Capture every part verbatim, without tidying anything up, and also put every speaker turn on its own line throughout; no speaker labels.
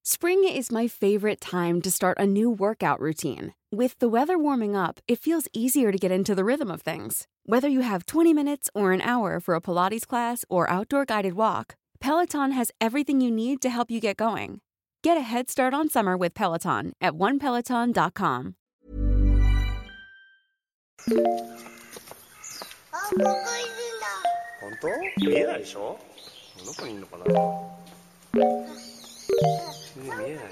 Spring is my favorite time to start a new workout routine. With the weather warming up, it feels easier to get into the rhythm of things. Whether you have twenty minutes or an hour for a Pilates class or outdoor guided walk, Peloton has everything you need to help you get going. Get a head start on summer with Peloton at one peloton dot com.
あ、ここいるんだ。本当？見えないでしょ？どこにいるのかな？見えないよ。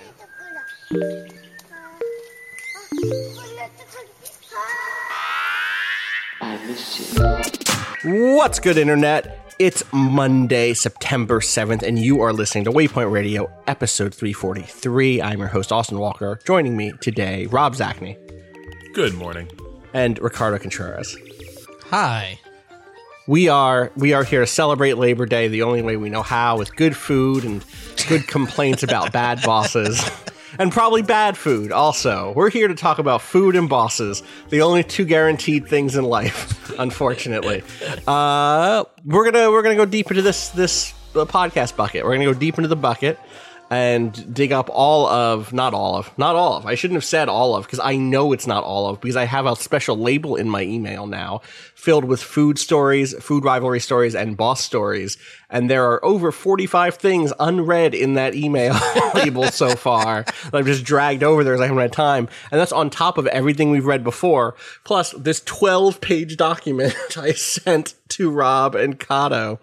What's good, Internet? It's Monday, September seventh, and you are listening to Waypoint Radio, episode three forty-three. I'm your host, Austin Walker. Joining me today, Rob Zachney.
Good morning.
And Ricardo Contreras.
Hi.
We are we are here to celebrate Labor Day the only way we know how, with good food and good complaints about bad bosses. And probably bad food also. We're here to talk about food and bosses, the only two guaranteed things in life, unfortunately. Uh, we're gonna we're gonna go deep into this this uh, podcast bucket. We're gonna go deep into the bucket and dig up all of, not all of, not all of. I shouldn't have said all of, because I know it's not all of, because I have a special label in my email now filled with food stories, food rivalry stories, and boss stories. And there are over forty-five things unread in that email label so far that I've just dragged over there as I haven't had time. And that's on top of everything we've read before, plus this twelve-page document I sent to Rob and Kato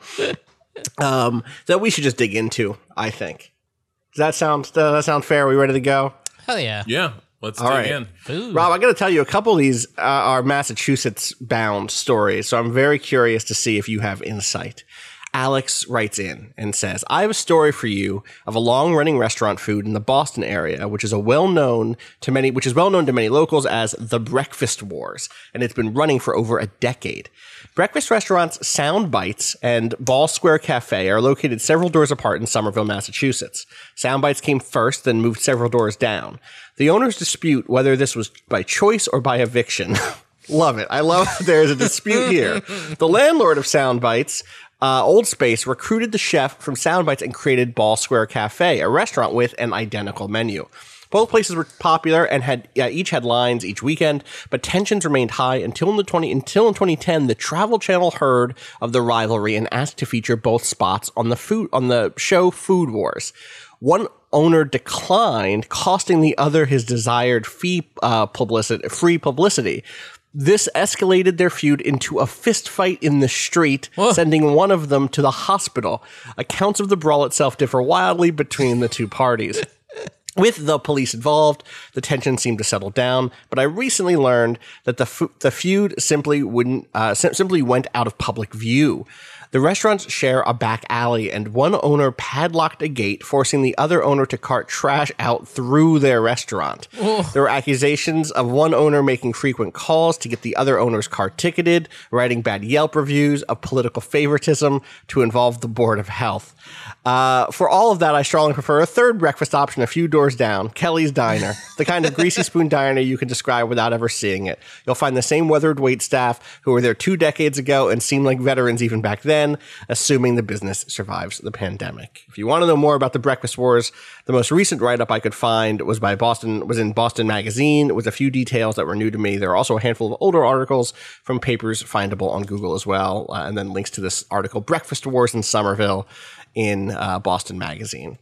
um, that we should just dig into, I think. Does that sound, does that sound fair? Are we ready to go?
Hell yeah.
Yeah, let's
All
dig
right.
in.
Food.
Rob, I got to tell you, a couple of these uh, are Massachusetts-bound stories, so I'm very curious to see if you have insight. Alex writes in and says, I have a story for you of a long-running restaurant food in the Boston area, which is a well-known to many, which is well-known to many locals as the Breakfast Wars, and it's been running for over a decade. Breakfast restaurants Sound Bites and Ball Square Cafe are located several doors apart in Somerville, Massachusetts. Sound Bites came first, then moved several doors down. The owners dispute whether this was by choice or by eviction. Love it. I love there's a dispute here. The landlord of Sound Bites, uh, Old Space, recruited the chef from Sound Bites and created Ball Square Cafe, a restaurant with an identical menu. Both places were popular and had uh, each had lines each weekend, but tensions remained high until in the twenty until in twenty ten the Travel Channel heard of the rivalry and asked to feature both spots on the food on the show Food Wars. One owner declined, costing the other his desired fee uh, publicity, free publicity. This escalated their feud into a fist fight in the street, Whoa. sending one of them to the hospital. Accounts of the brawl itself differ wildly between the two parties. With the police involved, the tension seemed to settle down, but I recently learned that the f- the feud simply wouldn't uh, sim- simply went out of public view. The restaurants share a back alley, and one owner padlocked a gate, forcing the other owner to cart trash out through their restaurant. Oh. There were accusations of one owner making frequent calls to get the other owner's car ticketed, writing bad Yelp reviews, of political favoritism to involve the Board of Health. Uh, for all of that, I strongly prefer a third breakfast option a few doors down, Kelly's Diner, the kind of greasy spoon diner you can describe without ever seeing it. You'll find the same weathered waitstaff who were there two decades ago and seemed like veterans even back then, assuming the business survives the pandemic. If you want to know more about the Breakfast Wars, the most recent write-up I could find was by Boston, was in Boston Magazine, with a few details that were new to me. There are also a handful of older articles from papers findable on Google as well, uh, and then links to this article, Breakfast Wars in Somerville, in uh, Boston Magazine.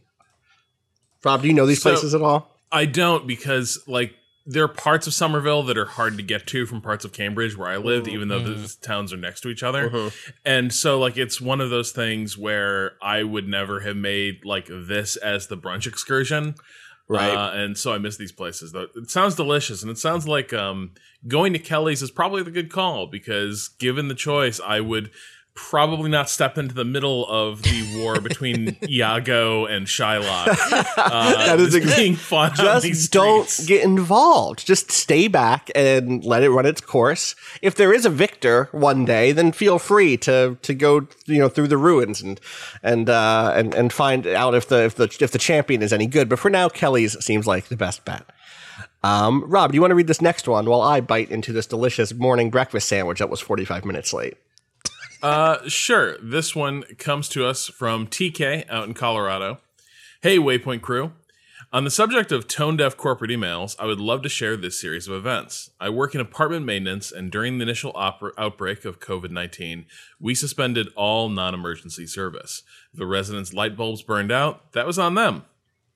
Rob, do you know these
so,
places at all?
I don't, because like there are parts of Somerville that are hard to get to from parts of Cambridge where I lived, mm-hmm. even though the towns are next to each other. Mm-hmm. And so like it's one of those things where I would never have made like this as the brunch excursion. Right. Uh, and so I miss these places. Though it sounds delicious, and it sounds like um, going to Kelly's is probably the good call, because given the choice, I would probably not step into the middle of the war between Iago and Shylock. Uh,
that is
just being fun.
Just don't get involved. Just stay back and let it run its course. If there is a victor one day, then feel free to to go, you know, through the ruins and and uh, and and find out if the if the if the champion is any good. But for now, Kelly's seems like the best bet. Um, Rob, do you want to read this next one while I bite into this delicious morning breakfast sandwich that was forty-five minutes late?
Uh, sure. This one comes to us from T K out in Colorado. Hey, Waypoint crew. On the subject of tone-deaf corporate emails, I would love to share this series of events. I work in apartment maintenance, and during the initial op- outbreak of covid nineteen, we suspended all non-emergency service. If the residents' light bulbs burned out, that was on them.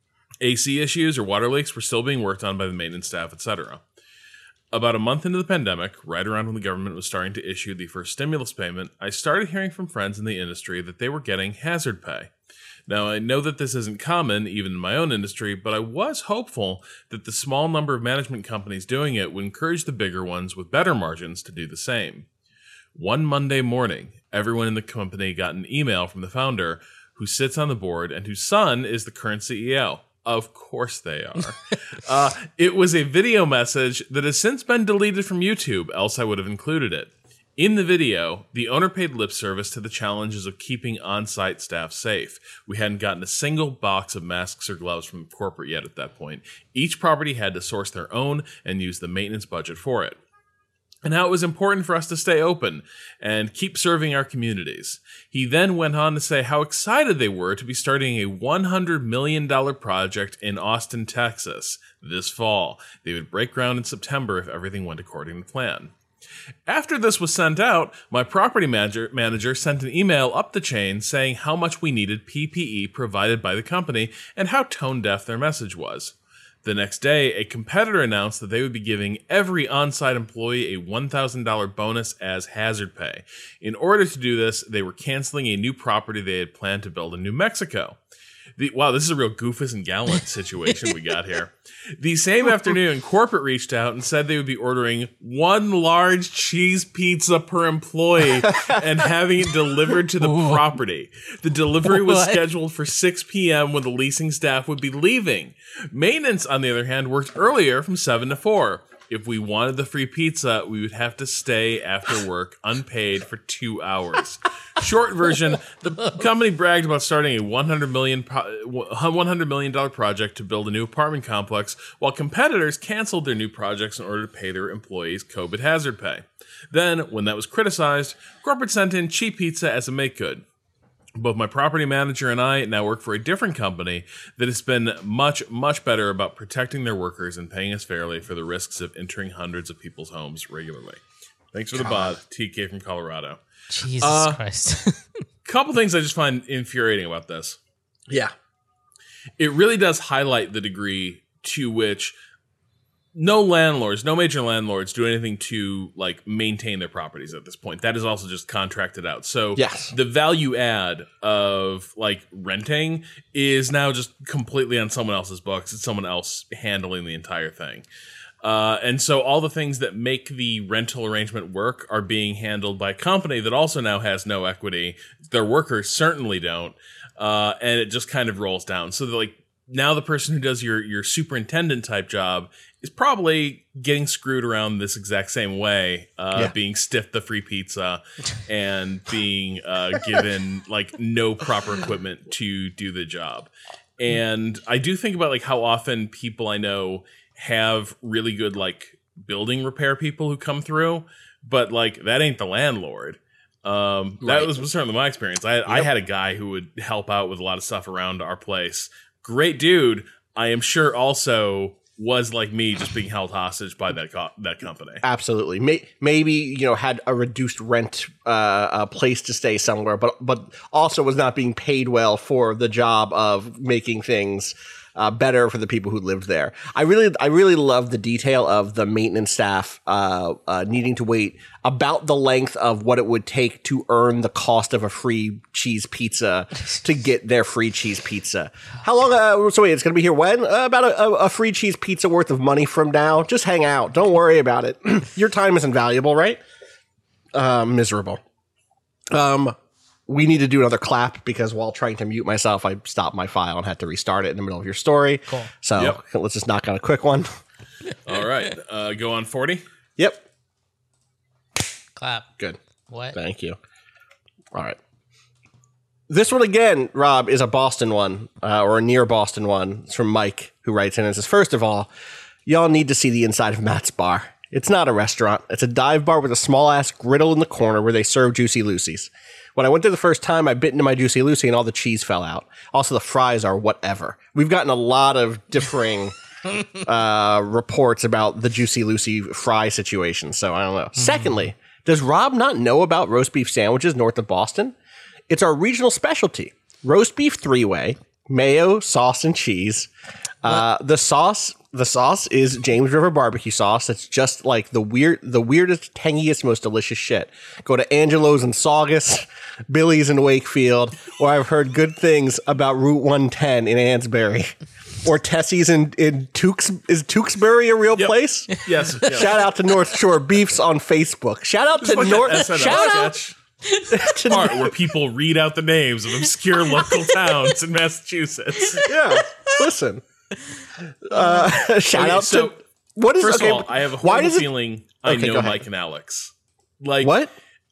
A C issues or water leaks were still being worked on by the maintenance staff, et cetera. About a month into the pandemic, right around when the government was starting to issue the first stimulus payment, I started hearing from friends in the industry that they were getting hazard pay. Now, I know that this isn't common, even in my own industry, but I was hopeful that the small number of management companies doing it would encourage the bigger ones with better margins to do the same. One Monday morning, everyone in the company got an email from the founder, who sits on the board and whose son is the current C E O. Of course they are. uh, it was a video message that has since been deleted from YouTube, else I would have included it. In the video, the owner paid lip service to the challenges of keeping on-site staff safe. We hadn't gotten a single box of masks or gloves from corporate yet at that point. Each property had to source their own and use the maintenance budget for it. And how it was important for us to stay open and keep serving our communities. He then went on to say how excited they were to be starting a one hundred million dollars project in Austin, Texas this fall. They would break ground in September if everything went according to plan. After this was sent out, my property manager, manager sent an email up the chain saying how much we needed P P E provided by the company and how tone-deaf their message was. The next day, a competitor announced that they would be giving every on-site employee a one thousand dollars bonus as hazard pay. In order to do this, they were canceling a new property they had planned to build in New Mexico. The, wow, this is a real Goofus and Gallant situation we got here. The same afternoon, corporate reached out and said they would be ordering one large cheese pizza per employee and having it delivered to the Ooh. property. The delivery was what? scheduled for six p.m. when the leasing staff would be leaving. Maintenance, on the other hand, worked earlier from seven to four. If we wanted the free pizza, we would have to stay after work unpaid for two hours. Short version, the company bragged about starting a one hundred million dollars project to build a new apartment complex, while competitors canceled their new projects in order to pay their employees COVID hazard pay. Then, when that was criticized, corporate sent in cheap pizza as a make-good. Both my property manager and I now work for a different company that has been much, much better about protecting their workers and paying us fairly for the risks of entering hundreds of people's homes regularly. Thanks for the bod, T K from Colorado.
Jesus
uh,
Christ.
Couple things I just find infuriating about this.
Yeah.
It really does highlight the degree to which no landlords, no major landlords do anything to like maintain their properties at this point. That is also just contracted out. So
yes.
the value add of like renting is now just completely on someone else's books. It's someone else handling the entire thing. Uh, and so all the things that make the rental arrangement work are being handled by a company that also now has no equity. Their workers certainly don't. Uh, and it just kind of rolls down. So like now the person who does your, your superintendent type job is probably getting screwed around this exact same way, uh, yeah. being stiffed the free pizza and being uh, given like no proper equipment to do the job. And I do think about like how often people I know have really good like building repair people who come through, but like that ain't the landlord. Um, that right. was, was certainly my experience. I, yep. I had a guy who would help out with a lot of stuff around our place. Great dude. I am sure also was like me, just being held hostage by that co- that company.
Absolutely. May- maybe, you know, had a reduced rent, uh, a place to stay somewhere, but but also was not being paid well for the job of making things Uh, better for the people who lived there. I really, I really love the detail of the maintenance staff uh, uh, needing to wait about the length of what it would take to earn the cost of a free cheese pizza to get their free cheese pizza. How long? Uh, so wait, it's going to be here when? Uh, about a, a free cheese pizza worth of money from now. Just hang out. Don't worry about it. Your time is invaluable, right? Uh, miserable. Um. We need to do another clap because while trying to mute myself, I stopped my file and had to restart it in the middle of your story.
Cool.
So
yep.
let's just knock out a quick one.
All right. Uh, go on forty.
Yep.
Clap.
Good.
What?
Thank you. All right. This one again, Rob, is a Boston one uh, or a near Boston one. It's from Mike, who writes in and says, first of all, y'all need to see the inside of Matt's bar. It's not a restaurant. It's a dive bar with a small-ass griddle in the corner where they serve Juicy Lucy's. When I went there the first time, I bit into my Juicy Lucy and all the cheese fell out. Also, the fries are whatever. We've gotten a lot of differing uh, reports about the Juicy Lucy fry situation, so I don't know. Mm. Secondly, does Rob not know about roast beef sandwiches north of Boston? It's our regional specialty. Roast beef three-way, mayo, sauce, and cheese. Uh, the sauce... The sauce is James River barbecue sauce. It's just like the weird, the weirdest, tangiest, most delicious shit. Go to Angelo's in Saugus, Billy's in Wakefield, or I've heard good things about Route one ten in Ansbury, or Tessie's in in Tewks. Is Tewksbury a real
yep.
place?
Yes, yes.
Shout out to North Shore Beefs on Facebook. Shout out to
like
North. Shout out.
To part where people read out the names of obscure local towns in Massachusetts.
Yeah, listen. Uh, shout
okay,
out
so,
to what is
first
okay,
of all, I have a
why
horrible
does it,
feeling I
okay,
know Mike and Alex. Like
what?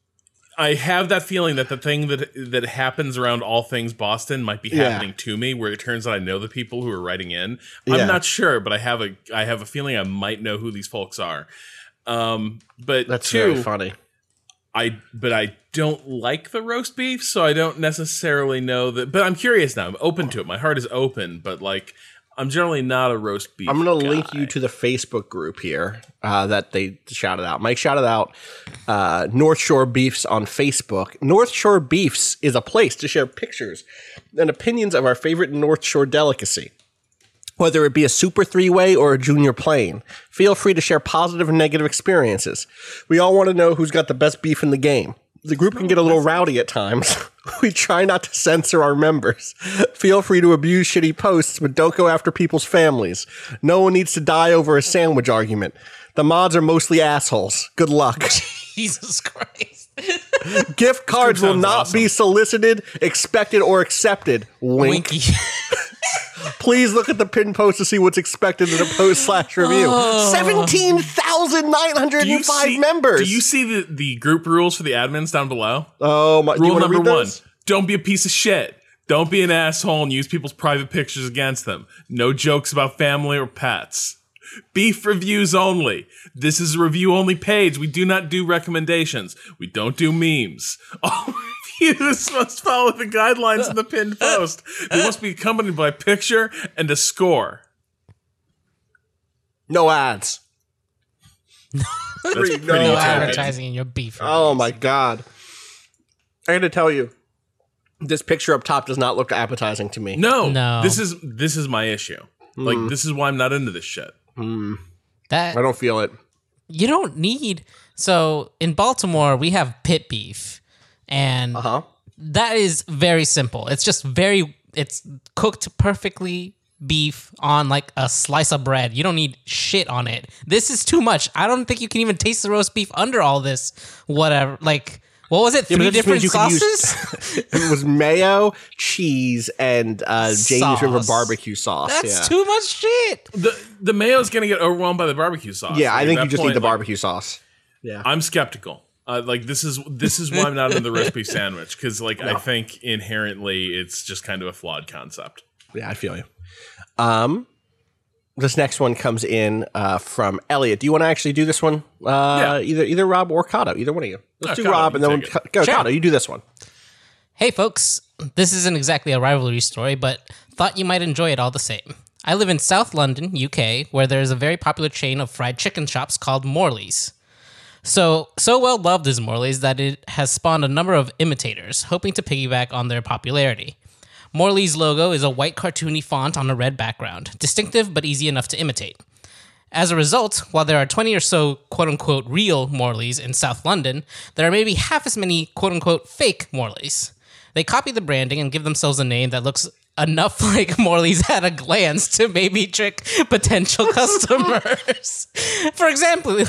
I have that feeling that the thing that that happens around all things Boston might be happening yeah. to me, where it turns out I know the people who are writing in. I'm yeah. not sure, but I have a I have a feeling I might know who these folks are. Um, but
that's
two,
very funny.
I but I don't like the roast beef, so I don't necessarily know that. But I'm curious now. I'm open to it. My heart is open, but like. I'm generally not a roast beef
I'm going to
guy.
link you to the Facebook group here uh, that they shouted out. Mike shouted out uh, North Shore Beefs on Facebook. North Shore Beefs is a place to share pictures and opinions of our favorite North Shore delicacy. Whether it be a super three-way or a junior plain, feel free to share positive and negative experiences. We all want to know who's got the best beef in the game. The group can get a little rowdy at times. We try not to censor our members. Feel free to abuse shitty posts, but don't go after people's families. No one needs to die over a sandwich argument. The mods are mostly assholes. Good luck.
Jesus Christ.
Gift cards will not awesome. be solicited, expected, or accepted. Wink.
Winky.
Please look at the pinned post to see what's expected in the post slash review. Oh. seventeen thousand nine hundred five
see,
members.
Do you see the, the group rules for the admins down below?
Oh my!
Rule number
one:
those? Don't be a piece of shit. Don't be an asshole and use people's private pictures against them. No jokes about family or pets. Beef reviews only. This is a review only page. We do not do recommendations. We don't do memes. All reviews must follow the guidelines in the pinned post. They must be accompanied by a picture and a score.
No ads.
That's pretty
no advertising in your beef reviews.
Oh my god! I got to tell you, this picture up top does not look appetizing to me.
No,
no.
This is this is my issue. Mm. Like this is why I'm not into this shit.
Mm.
That
I don't feel it.
You don't need. So in Baltimore, we have pit beef, and
uh-huh.
that is very simple. It's just very. It's cooked perfectly. Beef on like a slice of bread. You don't need shit on it. This is too much. I don't think you can even taste the roast beef under all this. Whatever. Like, what was it?
Yeah,
Three different sauces?
Use, it was mayo, cheese, and uh, James
sauce.
River barbecue sauce.
That's
yeah.
too much shit.
The the mayo's gonna get overwhelmed by the barbecue sauce.
Yeah, like, I think you just
point,
need the
like,
barbecue sauce. Yeah,
I'm skeptical. Uh, like this is this is why I'm not in the roast beef sandwich because like no. I think inherently it's just kind of a flawed concept.
Yeah, I feel you. Um, this next one comes in uh, from Elliot. Do you want to actually do this one? Uh, yeah. Either either Rob or Kato. Either one of you. Let's oh, do Kato, Rob and then we'll go. Sure. Kato, you do this one.
Hey, folks. This isn't exactly a rivalry story, but thought you might enjoy it all the same. I live in South London, U K, where there is a very popular chain of fried chicken shops called Morley's. So, so well loved is Morley's that it has spawned a number of imitators, hoping to piggyback on their popularity. Morley's logo is a white cartoony font on a red background, distinctive but easy enough to imitate. As a result, while there are twenty or so quote-unquote real Morley's in South London, there are maybe half as many quote-unquote fake Morley's. They copy the branding and give themselves a name that looks enough like Morley's at a glance to maybe trick potential customers. For example,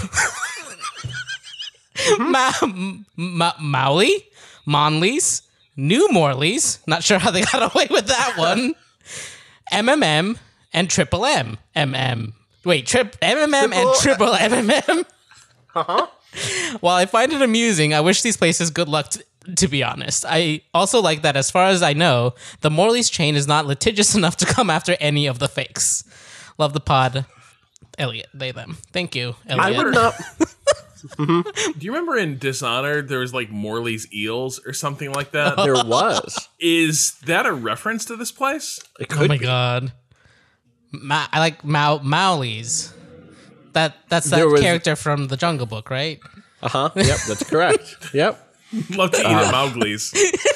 Ma- Ma- Mowley, Monley's, New Morley's, not sure how they got away with that one. M M M and Triple M. M M. Wait, trip M M M and Triple M M M.
Uh-huh.
While I find it amusing, I wish these places good luck, t- to be honest. I also like that, as far as I know, the Morley's chain is not litigious enough to come after any of the fakes. Love the pod. Elliot, they, them. Thank you,
I
Elliot.
would not.
Do you remember in Dishonored there was like Morley's Eels or something like that?
There was.
Is that a reference to this place?
It
Oh
could
my
be.
god. Ma- I like Mau Mauli's. That that's that
There was-
character from the Jungle Book, right?
Uh huh. Yep, that's correct. Yep.
Love to eat at Mowgli's.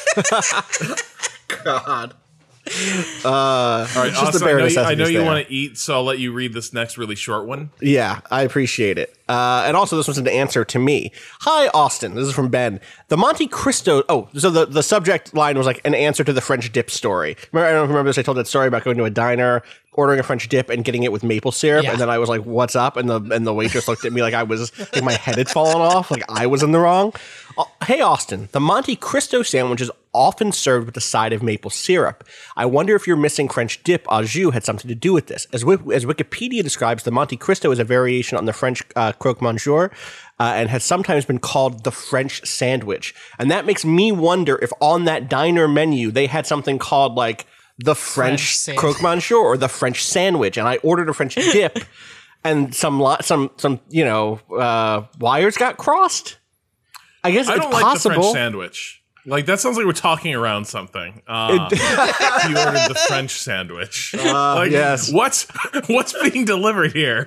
God. Uh,
All right,
it's just the
also,
bare
I know you, I know
necessities
you
there.
want to eat, so I'll let you read this next really short one.
Yeah, I appreciate it. Uh, and also, this one's an answer to me. Hi, Austin. This is from Ben. The Monte Cristo. Oh, so the, the subject line was like an answer to the French dip story. Remember, I don't remember this. I told that story about going to a diner, ordering a French dip, and getting it with maple syrup.
Yeah.
And then I was like, "What's up?" And the and the waitress looked at me like I was like my head had fallen off, like I was in the wrong. Uh, hey, Austin. The Monte Cristo sandwich is often served with a side of maple syrup. I wonder if your missing French dip au jus had something to do with this. As, Wi- as Wikipedia describes, the Monte Cristo is a variation on the French uh, croque monsieur uh, and has sometimes been called the French sandwich. And that makes me wonder if on that diner menu they had something called like the French,
French sand-
croque monsieur or the French sandwich. And I ordered a French dip and some, lo- some, some, you know, uh, wires got crossed. I guess
I
it's
don't like
possible.
the French sandwich. Like, that sounds like we're talking around something. Uh, you ordered the French sandwich.
Uh,
like,
yes.
What's, what's being delivered here?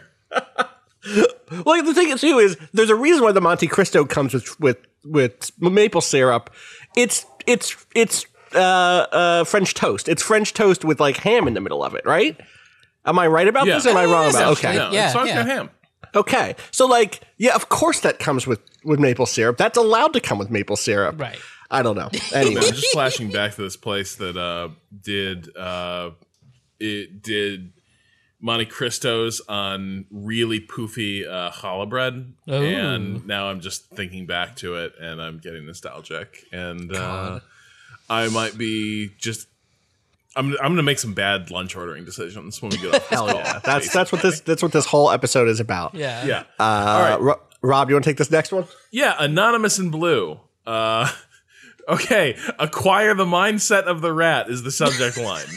Well, the thing too is there's a reason why the Monte Cristo comes with with with maple syrup. It's it's it's uh, uh, French toast. It's French toast with like ham in the middle of it, right? Am I right about
Yeah.
this? Or am I wrong about?
essentially.
Okay,
No,
Yeah,
it's not
yeah.
ham.
okay. So like, yeah, of course that comes with with maple syrup. That's allowed to come with maple syrup,
Right.
I don't know.
Man,
Anyway,
I'm just flashing back to this place that uh, did uh, it did Monte Cristos on really poofy uh, challah bread,
Ooh.
and now I'm just thinking back to it, and I'm getting nostalgic, and uh, I might be just. I'm I'm gonna make some bad lunch ordering decisions when we get off this
hell
call.
yeah, that's that's what this that's what this whole episode is about.
Yeah.
Yeah.
Uh,
All right.
Ro- Rob, you want to take this next one?
Yeah, Anonymous in Blue. Uh, okay, acquire the mindset of the rat is the subject line.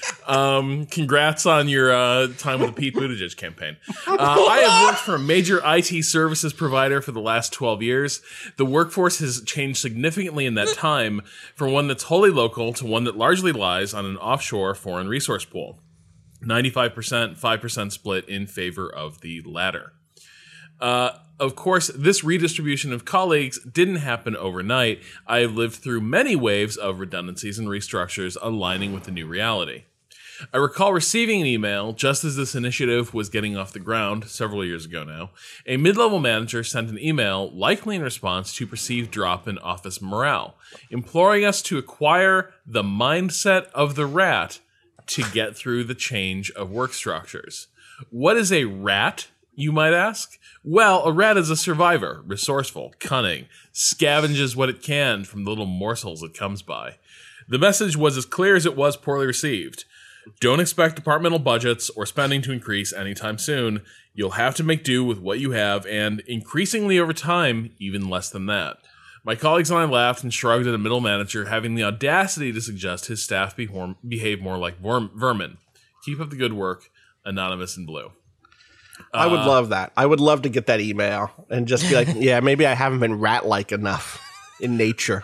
Um, congrats on your uh, time with the Pete Buttigieg campaign. Uh, I have worked for a major I T services provider for the last twelve years. The workforce has changed significantly in that time from one that's wholly local to one that largely lies on an offshore foreign resource pool. ninety-five percent, five percent split in favor of the latter. Uh, of course, this redistribution of colleagues didn't happen overnight. I have lived through many waves of redundancies and restructures aligning with the new reality. I recall receiving an email just as this initiative was getting off the ground several years ago now. A mid-level manager sent an email, likely in response to perceived drop in office morale, imploring us to acquire the mindset of the rat to get through the change of work structures. What is a rat, you might ask? Well, a rat is a survivor, resourceful, cunning, scavenges what it can from the little morsels it comes by. The message was as clear as it was poorly received. Don't expect departmental budgets or spending to increase anytime soon. You'll have to make do with what you have, and increasingly over time, even less than that. My colleagues and I laughed and shrugged at a middle manager having the audacity to suggest his staff behor- behave more like worm- vermin. Keep up the good work, Anonymous in Blue.
I would love that. I would love to get that email and just be like, yeah, maybe I haven't been rat-like enough in nature.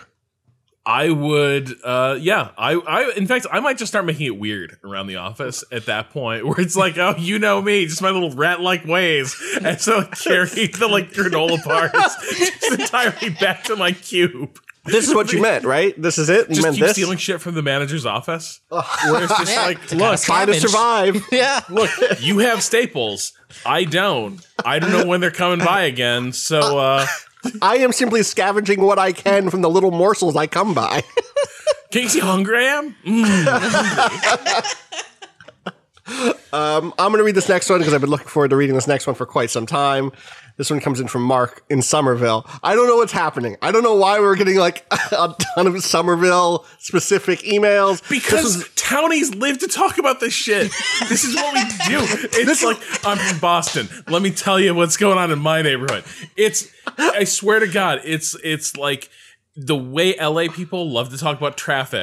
I would, uh, yeah. I, I, in fact, I might just start making it weird around the office at that point, where it's like, oh, you know me, just my little rat-like ways, and so like, carry the like granola bars just entirely back to my cube.
This is what you meant, right? This is it? You
Just
meant
keep
this?
stealing shit from the manager's office, where it's just
Yeah,
like,
to kinda
look,
Trying to
scavenge.
survive.
Yeah.
look, you have staples, I don't. I don't know when they're coming by again, so uh,
I am simply scavenging what I can from the little morsels I come by.
can you see how hungry I am? Mm.
Um, I'm going to read this next one because I've been looking forward to reading this next one for quite some time. This one comes in from Mark in Somerville. I don't know what's happening. I don't know why we're getting like a ton of Somerville specific emails.
Because
This is-
townies live to talk about this shit. This is what we do. It's like, I'm from Boston. Let me tell you what's going on in my neighborhood. It's, I swear to God, it's it's like the way L A people love to talk about traffic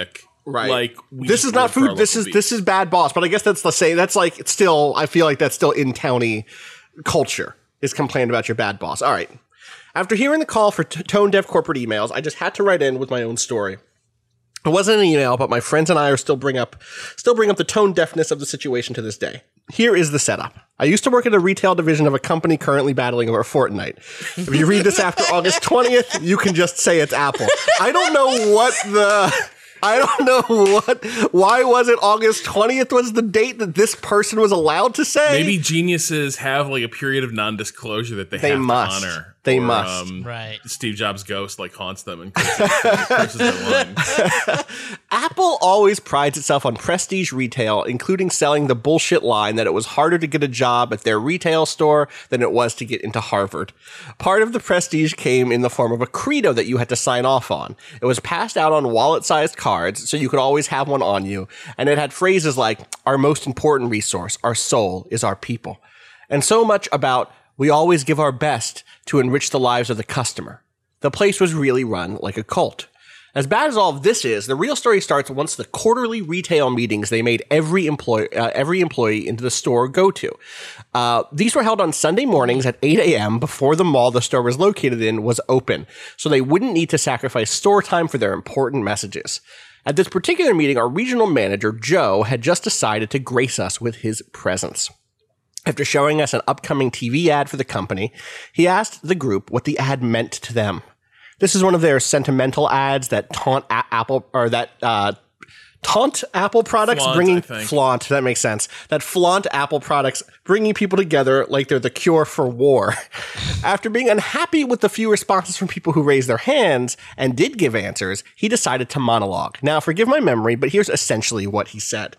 Right.
Like we
this
just
is not
live for our
food. This
local
is
beef.
this is Bad Boss. But I guess that's the same. That's like it's still. I feel like that's still in towny culture. Is complained about your bad boss. All right. After hearing the call for t- tone deaf corporate emails, I just had to write in with my own story. It wasn't an email, but my friends and I are still bring up, still bring up the tone deafness of the situation to this day. Here is the setup. I used to work at a retail division of a company currently battling over Fortnite. If you read this after August twentieth, you can just say it's Apple. I don't know what the... I don't know what. Why was it August twentieth was the date that this person was allowed to say?
Maybe geniuses have like a period of non-disclosure that they,
They
have
must.
to honor.
They
or,
must.
Um,
Right.
Steve Jobs' ghost like haunts them and curses, curses their line.
Apple always prides itself on prestige retail, including selling the bullshit line that it was harder to get a job at their retail store than it was to get into Harvard. Part of the prestige came in the form of a credo that you had to sign off on. It was passed out on wallet-sized cards, so you could always have one on you, and it had phrases like, our most important resource, our soul, is our people. And so much about, we always give our best to enrich the lives of the customer. The place was really run like a cult. As bad as all of this is, the real story starts once the quarterly retail meetings they made every employee uh, every employee into the store go to. Uh, these were held on Sunday mornings at eight a.m. before the mall the store was located in was open, so they wouldn't need to sacrifice store time for their important messages. At this particular meeting, our regional manager, Joe, had just decided to grace us with his presence. After showing us an upcoming T V ad for the company, he asked the group what the ad meant to them. This is one of their sentimental ads that taunt a- Apple, or that uh, taunt Apple products,
Flaunt,
bringing
I think.
flaunt. That makes sense. That flaunt Apple products, bringing people together like they're the cure for war. After being unhappy with the few responses from people who raised their hands and did give answers, he decided to monologue. Now, forgive my memory, but here's essentially what he said.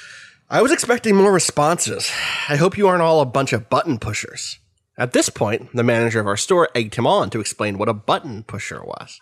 I was expecting more responses. I hope you aren't all a bunch of button pushers. At this point, the manager of our store egged him on to explain what a button pusher was.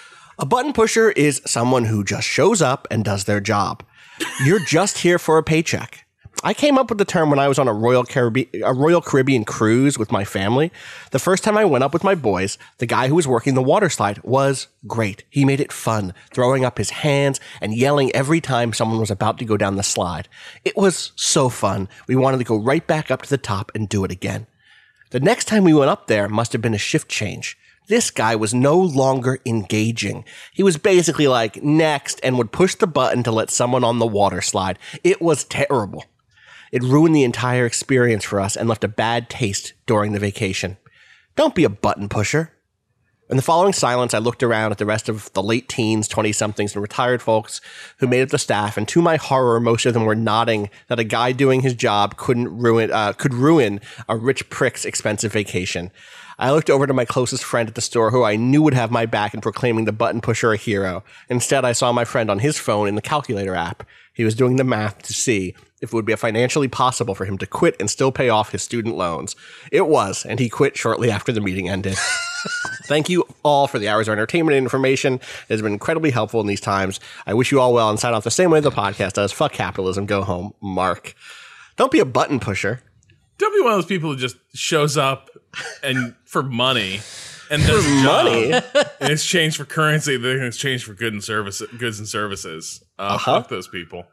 A button pusher is someone who just shows up and does their job. You're just here for a paycheck. I came up with the term when I was on a Royal Caribbean, a Royal Caribbean cruise with my family. The first time I went up with my boys, the guy who was working the water slide was great. He made it fun, throwing up his hands and yelling every time someone was about to go down the slide. It was so fun. We wanted to go right back up to the top and do it again. The next time we went up there must have been a shift change. This guy was no longer engaging. He was basically like, next, and would push the button to let someone on the water slide. It was terrible. It ruined the entire experience for us and left a bad taste during the vacation. Don't be a button pusher. In the following silence, I looked around at the rest of the late teens, twenty-somethings, and retired folks who made up the staff, and to my horror, most of them were nodding that a guy doing his job couldn't ruin, uh, could ruin a rich prick's expensive vacation. I looked over to my closest friend at the store, who I knew would have my back in proclaiming the button pusher a hero. Instead, I saw my friend on his phone in the calculator app. He was doing the math to see if it would be financially possible for him to quit and still pay off his student loans. It was, and he quit shortly after the meeting ended. Thank you all for the hours of entertainment and information. It has been incredibly helpful in these times. I wish you all well and sign off the same way the podcast does. Fuck capitalism. Go home. Mark. Don't be a button pusher.
Don't be one of those people who just shows up and for money and does
For money?
in exchange for currency, then in exchange for good and service, goods and services. Uh,
Uh-huh.
Fuck those people.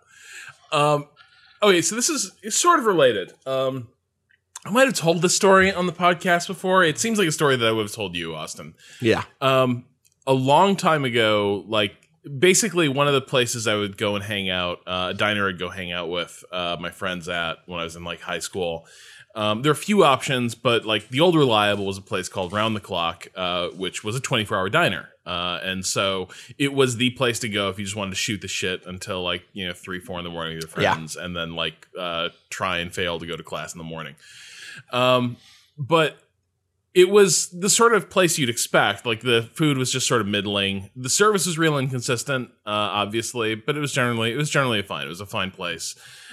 Um, okay, so this is it's sort of related. Um, I might have told this story on the podcast before. It seems like a story that I would have told you, Austin.
Yeah.
Um, a long time ago, like basically one of the places I would go and hang out, uh, a diner I'd go hang out with uh, my friends at when I was in like high school. Um, there are a few options, but like the old reliable was a place called Round the Clock, uh, which was a twenty-four hour diner. Uh, and so it was the place to go if you just wanted to shoot the shit until like, you know, three, four in the morning with your friends, yeah. and then like uh, try and fail to go to class in the morning. Um, but it was the sort of place you'd expect. Like the food was just sort of middling. The service was real inconsistent, uh, obviously, but it was generally, it was generally fine. It was a fine place.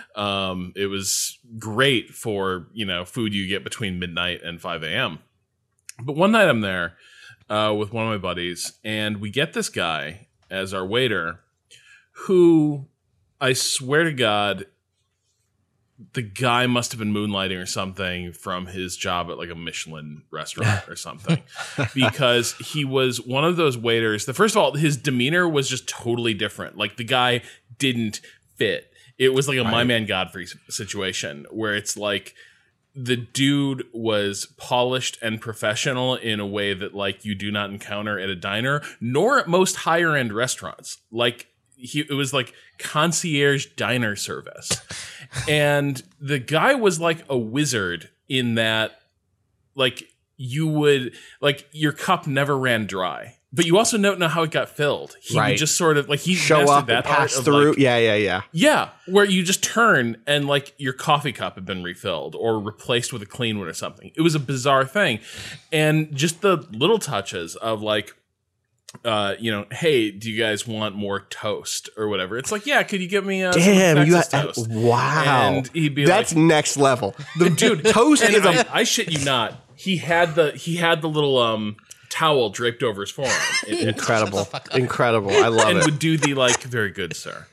Um, it was great for, you know, food you get between midnight and five a.m. But one night I'm there, uh, with one of my buddies, and we get this guy as our waiter who, I swear to God, the guy must have been moonlighting or something from his job at like a Michelin restaurant or something, because he was one of those waiters that, first of all, his demeanor was just totally different. Like the guy didn't fit. It was like a right. My Man Godfrey situation where it's like the dude was polished and professional in a way that like you do not encounter at a diner, nor at most higher end restaurants. Like he, it was like concierge diner service. And the guy was like a wizard in that, like, you would, like, your cup never ran dry, but you also don't know how it got filled. He
right.
would just sort of, like, he
show up
that
and pass through.
Like,
yeah, yeah, yeah.
Yeah, where you just turn and, like, your coffee cup had been refilled or replaced with a clean one or something. It was a bizarre thing. And just the little touches of, like, Uh, you know, hey, do you guys want more toast or whatever? It's like, yeah, could you give me a
damn? You had,
toast?
Wow,
and he'd be
that's
like,
next level. The
dude,
toast is
I,
a.
I shit you not. He had the he had the little um towel draped over his forearm. It,
incredible, incredible. I love
and
it.
And would do the like, very good, sir.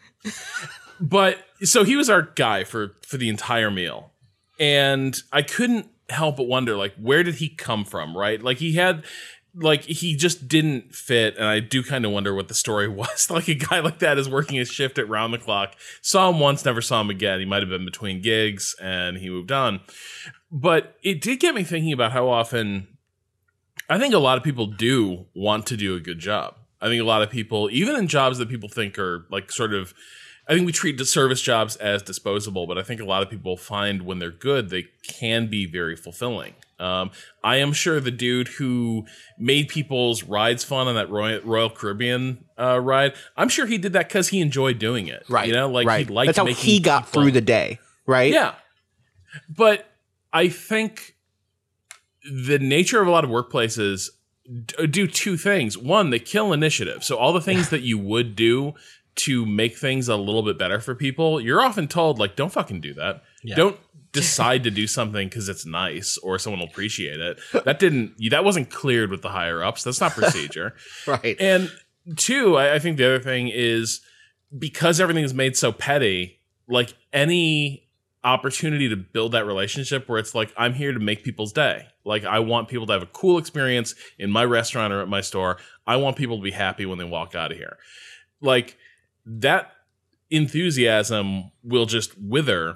But so he was our guy for for the entire meal, and I couldn't help but wonder, like, where did he come from? Right, like he had. Like, he just didn't fit, and I do kind of wonder what the story was. Like, a guy like that is working his shift at round the clock. Saw him once, never saw him again. He might have been between gigs, and he moved on. But it did get me thinking about how often I think a lot of people do want to do a good job. I think a lot of people, even in jobs that people think are, like, sort of, I think we treat the service jobs as disposable, but I think a lot of people find when they're good, they can be very fulfilling. Um, I am sure the dude who made people's rides fun on that Royal, Royal Caribbean uh, ride, I'm sure he did that because he enjoyed doing it.
Right.
You know, like
right.
he liked
That's how
making
he got
people,
through the day. Right.
Yeah. But I think the nature of a lot of workplaces d- do two things. One, they kill initiative. So all the things that you would do to make things a little bit better for people, you're often told, like, don't fucking do that. Yeah. Don't decide to do something because it's nice or someone will appreciate it. That didn't, that wasn't cleared with the higher ups. That's not procedure.
Right.
And two, I, I think the other thing is because everything is made so petty, like any opportunity to build that relationship where it's like, I'm here to make people's day. Like, I want people to have a cool experience in my restaurant or at my store. I want people to be happy when they walk out of here. Like, that enthusiasm will just wither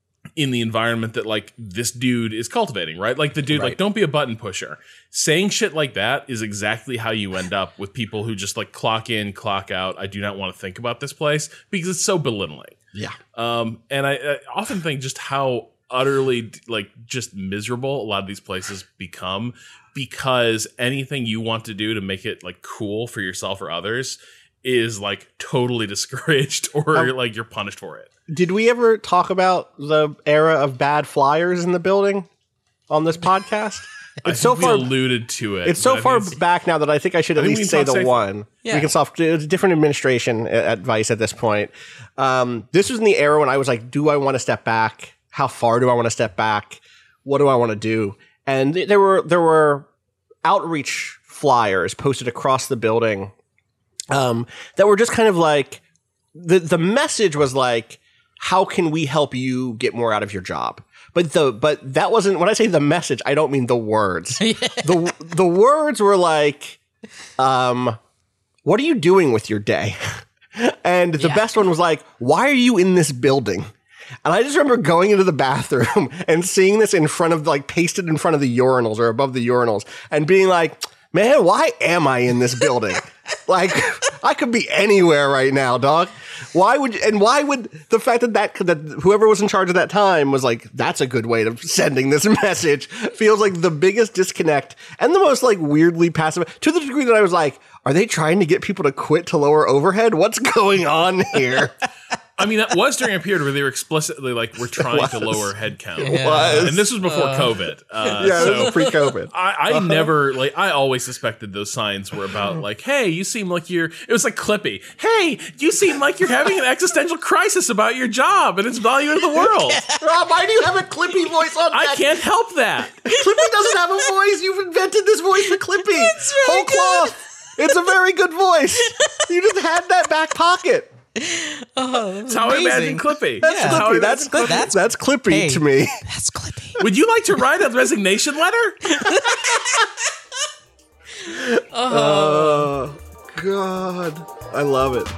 in the environment that, like, this dude is cultivating, right? Like, the dude, right. like, don't be a button pusher. Saying shit like that is exactly how you end up with people who just, like, clock in, clock out. I do not want to think about this place because it's so belittling.
Yeah.
Um, and I, I often think just how utterly, like, just miserable a lot of these places become because anything you want to do to make it, like, cool for yourself or others is, like, totally discouraged or um, like you're punished for it.
Did we ever talk about the era of bad flyers in the building on this podcast?
I
It's so
think
far
we alluded to it.
It's so far it's, back now that I think I should at least say the safe. one.
Yeah.
We can solve it's a different administration at Vice at this point. Um, this was in the era when I was like, do I want to step back? How far do I want to step back? What do I want to do? And th- there were there were outreach flyers posted across the building um, that were just kind of like the the message was like, how can we help you get more out of your job? But the but that wasn't when I say the message, I don't mean the words.
Yeah.
The the words were like, um, what are you doing with your day? And the
yeah.
best one was like, why are you in this building? And I just remember going into the bathroom and seeing this in front of, like, pasted in front of the urinals or above the urinals and being like, man, why am I in this building? Like, I could be anywhere right now, dog. Why would, and why would the fact that, that that whoever was in charge at that time was like, that's a good way of sending this message feels like the biggest disconnect and the most, like, weirdly passive, to the degree that I was like, are they trying to get people to quit to lower overhead? What's going on here?
I mean, that was during a period where they were explicitly like, we're trying to lower headcount.
It was.
And this was before uh, COVID. Uh,
yeah,
so
this was pre-COVID.
I, I uh-huh. never, like, I always suspected those signs were about, like, hey, you seem like you're, it was like Clippy. Hey, you seem like you're having an existential crisis about your job and its value in the world.
Rob, why do you have a Clippy voice on
I
deck?
can't help that.
Clippy doesn't have a voice. You've invented this voice for Clippy.
It's really
Whole cloth. It's a very good voice. You just had that back pocket.
Oh,
That's how I imagine Clippy.
That's
Yeah.
Clippy. That's
Clippy.
that's that's Clippy
Hey.
to me.
That's Clippy.
Would you like to write a resignation letter?
Oh God, I love it.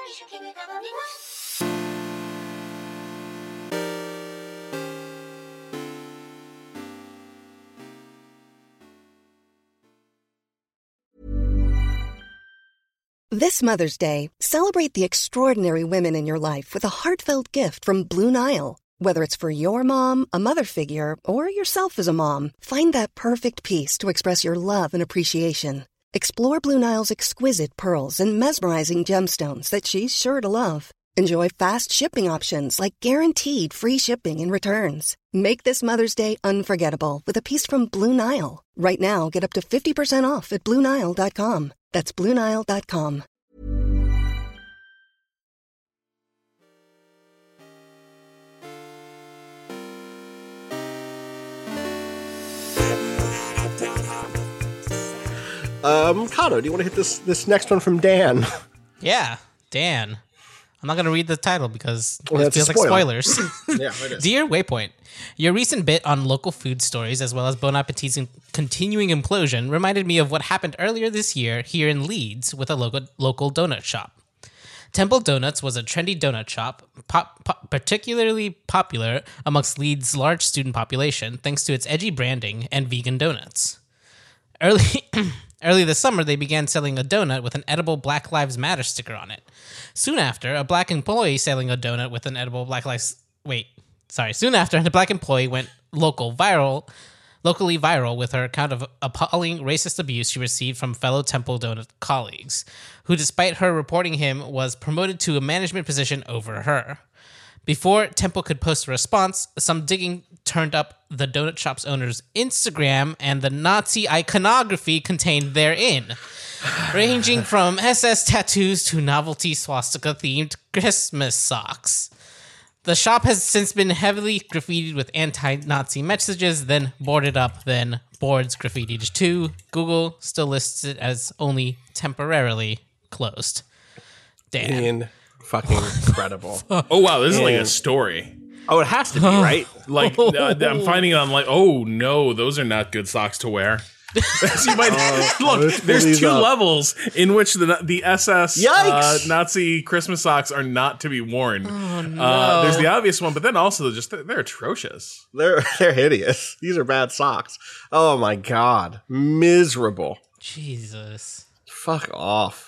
This Mother's Day, celebrate the extraordinary women in your life with a heartfelt gift from Blue Nile. Whether it's for your mom, a mother figure, or yourself as a mom, find that perfect piece to express your love and appreciation. Explore Blue Nile's exquisite pearls and mesmerizing gemstones that she's sure to love. Enjoy fast shipping options like guaranteed free shipping and returns. Make this Mother's Day unforgettable with a piece from Blue Nile. Right now, get up to fifty percent off at Blue Nile dot com. That's Blue Nile dot com.
Um, Kato, do you want to hit this this next one from Dan?
Yeah, Dan. I'm not going to read the title because
Well,
it
that's a
feels like
spoiler.
spoilers.
Yeah, it is.
Dear Waypoint, your recent bit on local food stories as well as Bon Appetit's continuing implosion reminded me of what happened earlier this year here in Leeds with a local, local donut shop. Temple Donuts was a trendy donut shop, pop, pop, particularly popular amongst Leeds' large student population thanks to its edgy branding and vegan donuts. Early, early this summer, they began selling a donut with an edible Black Lives Matter sticker on it. Soon after, a black employee selling a donut with an edible Black Lives... Wait, sorry. Soon after, a black employee went local viral, locally viral with her account of appalling racist abuse she received from fellow Temple Donut colleagues, who, despite her reporting him, was promoted to a management position over her. Before Temple could post a response, some digging turned up the donut shop's owner's Instagram and the Nazi iconography contained therein, ranging from S S tattoos to novelty swastika-themed Christmas socks. The shop has since been heavily graffitied with anti-Nazi messages, then boarded up, then boards graffitied too. Google still lists it as only temporarily closed. Damn.
In fucking incredible.
Oh, wow. This is like a
And-
story.
Oh, it has to be, right?
Like, uh, I'm finding it on like, oh, no, those are not good socks to wear. So you might, look,
let's pull
there's
these
two
up.
levels in which the the S S uh,
Yikes!
Nazi Christmas socks are not to be worn. Oh, no. uh, there's the obvious one, but then also just they're, they're atrocious.
They're they're hideous. These are bad socks. Oh my God. Miserable.
Jesus.
Fuck off.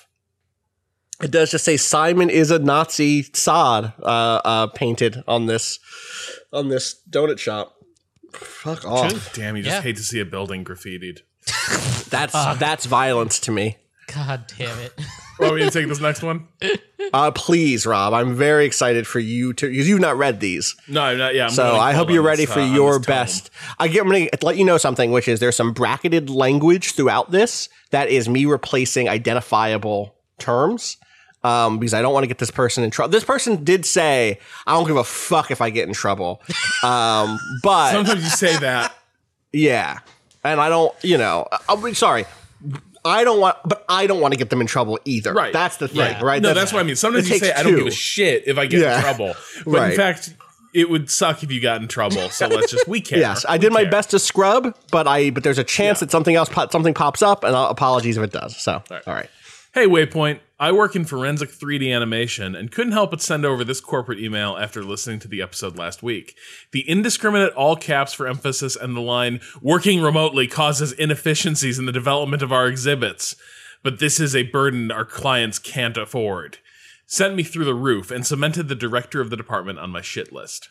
It does just say Simon is a Nazi sod uh, uh, painted on this on this donut shop. Fuck off.
Damn, you just
Yeah.
hate to see a building graffitied.
That's that's violence to me.
God damn it.
Want me to take this next one?
Uh, please, Rob. I'm very excited for you to because you've not read these.
No, I'm not. Yeah, I'm
So
going
I hope
cold
you're
on
ready
this,
for
uh, on
your
this tome.
best. I get, I'm going to let you know something, which is there's some bracketed language throughout this that is me replacing identifiable terms. Um, because I don't want to get this person in trouble. This person did say, I don't give a fuck if I get in trouble. Um, but
Sometimes you say that.
yeah. And I don't, you know, I'll be sorry. I don't want, but I don't want to get them in trouble either.
Right.
That's the thing,
Yeah.
right?
No, that's what I mean. Sometimes
it
you say,
takes
I don't give
two.
a shit if I get
Yeah.
in trouble. But
Right.
in fact, it would suck if you got in trouble. So let's just, we care.
Yes, I
We
did my
care.
best to scrub, but I but there's a chance
Yeah.
that something else pop, something pops up, and I'll, apologies if it does. So, all
right.
right.
Hey, Waypoint. I work in forensic three D animation and couldn't help but send over this corporate email after listening to the episode last week. The indiscriminate all caps for emphasis and the line, working remotely causes inefficiencies in the development of our exhibits. But this is a burden our clients can't afford. Sent me through the roof and cemented the director of the department on my shit list.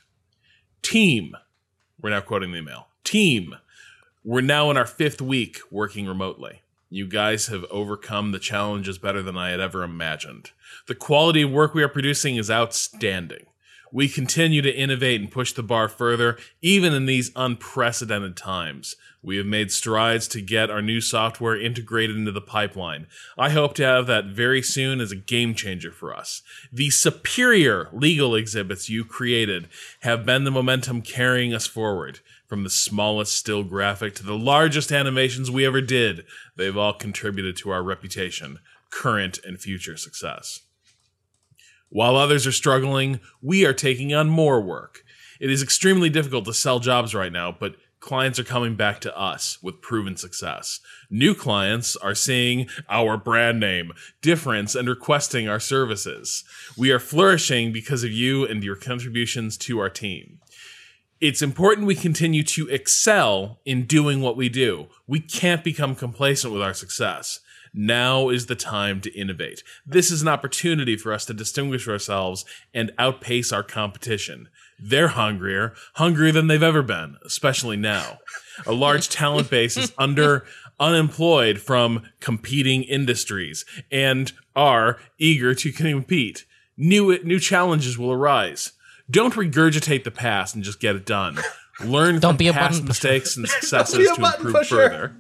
Team. We're now quoting the email. Team. We're now in our fifth week working remotely. You guys have overcome the challenges better than I had ever imagined. The quality of work we are producing is outstanding. We continue to innovate and push the bar further, even in these unprecedented times. We have made strides to get our new software integrated into the pipeline. I hope to have that very soon as a game changer for us. The superior legal exhibits you created have been the momentum carrying us forward. From the smallest still graphic to the largest animations we ever did, they've all contributed to our reputation, current and future success. While others are struggling, we are taking on more work. It is extremely difficult to sell jobs right now, but clients are coming back to us with proven success. New clients are seeing our brand name, difference, and requesting our services. We are flourishing because of you and your contributions to our team. It's important we continue to excel in doing what we do. We can't become complacent with our success. Now is the time to innovate. This is an opportunity for us to distinguish ourselves and outpace our competition. They're hungrier, hungrier than they've ever been, especially now. A large talent base is under unemployed from competing industries and are eager to compete. New new challenges will arise. Don't regurgitate the past and just get it done. Learn
Don't
from
be a
past
button
mistakes and successes
Don't be a
to
button
improve
pusher.
further.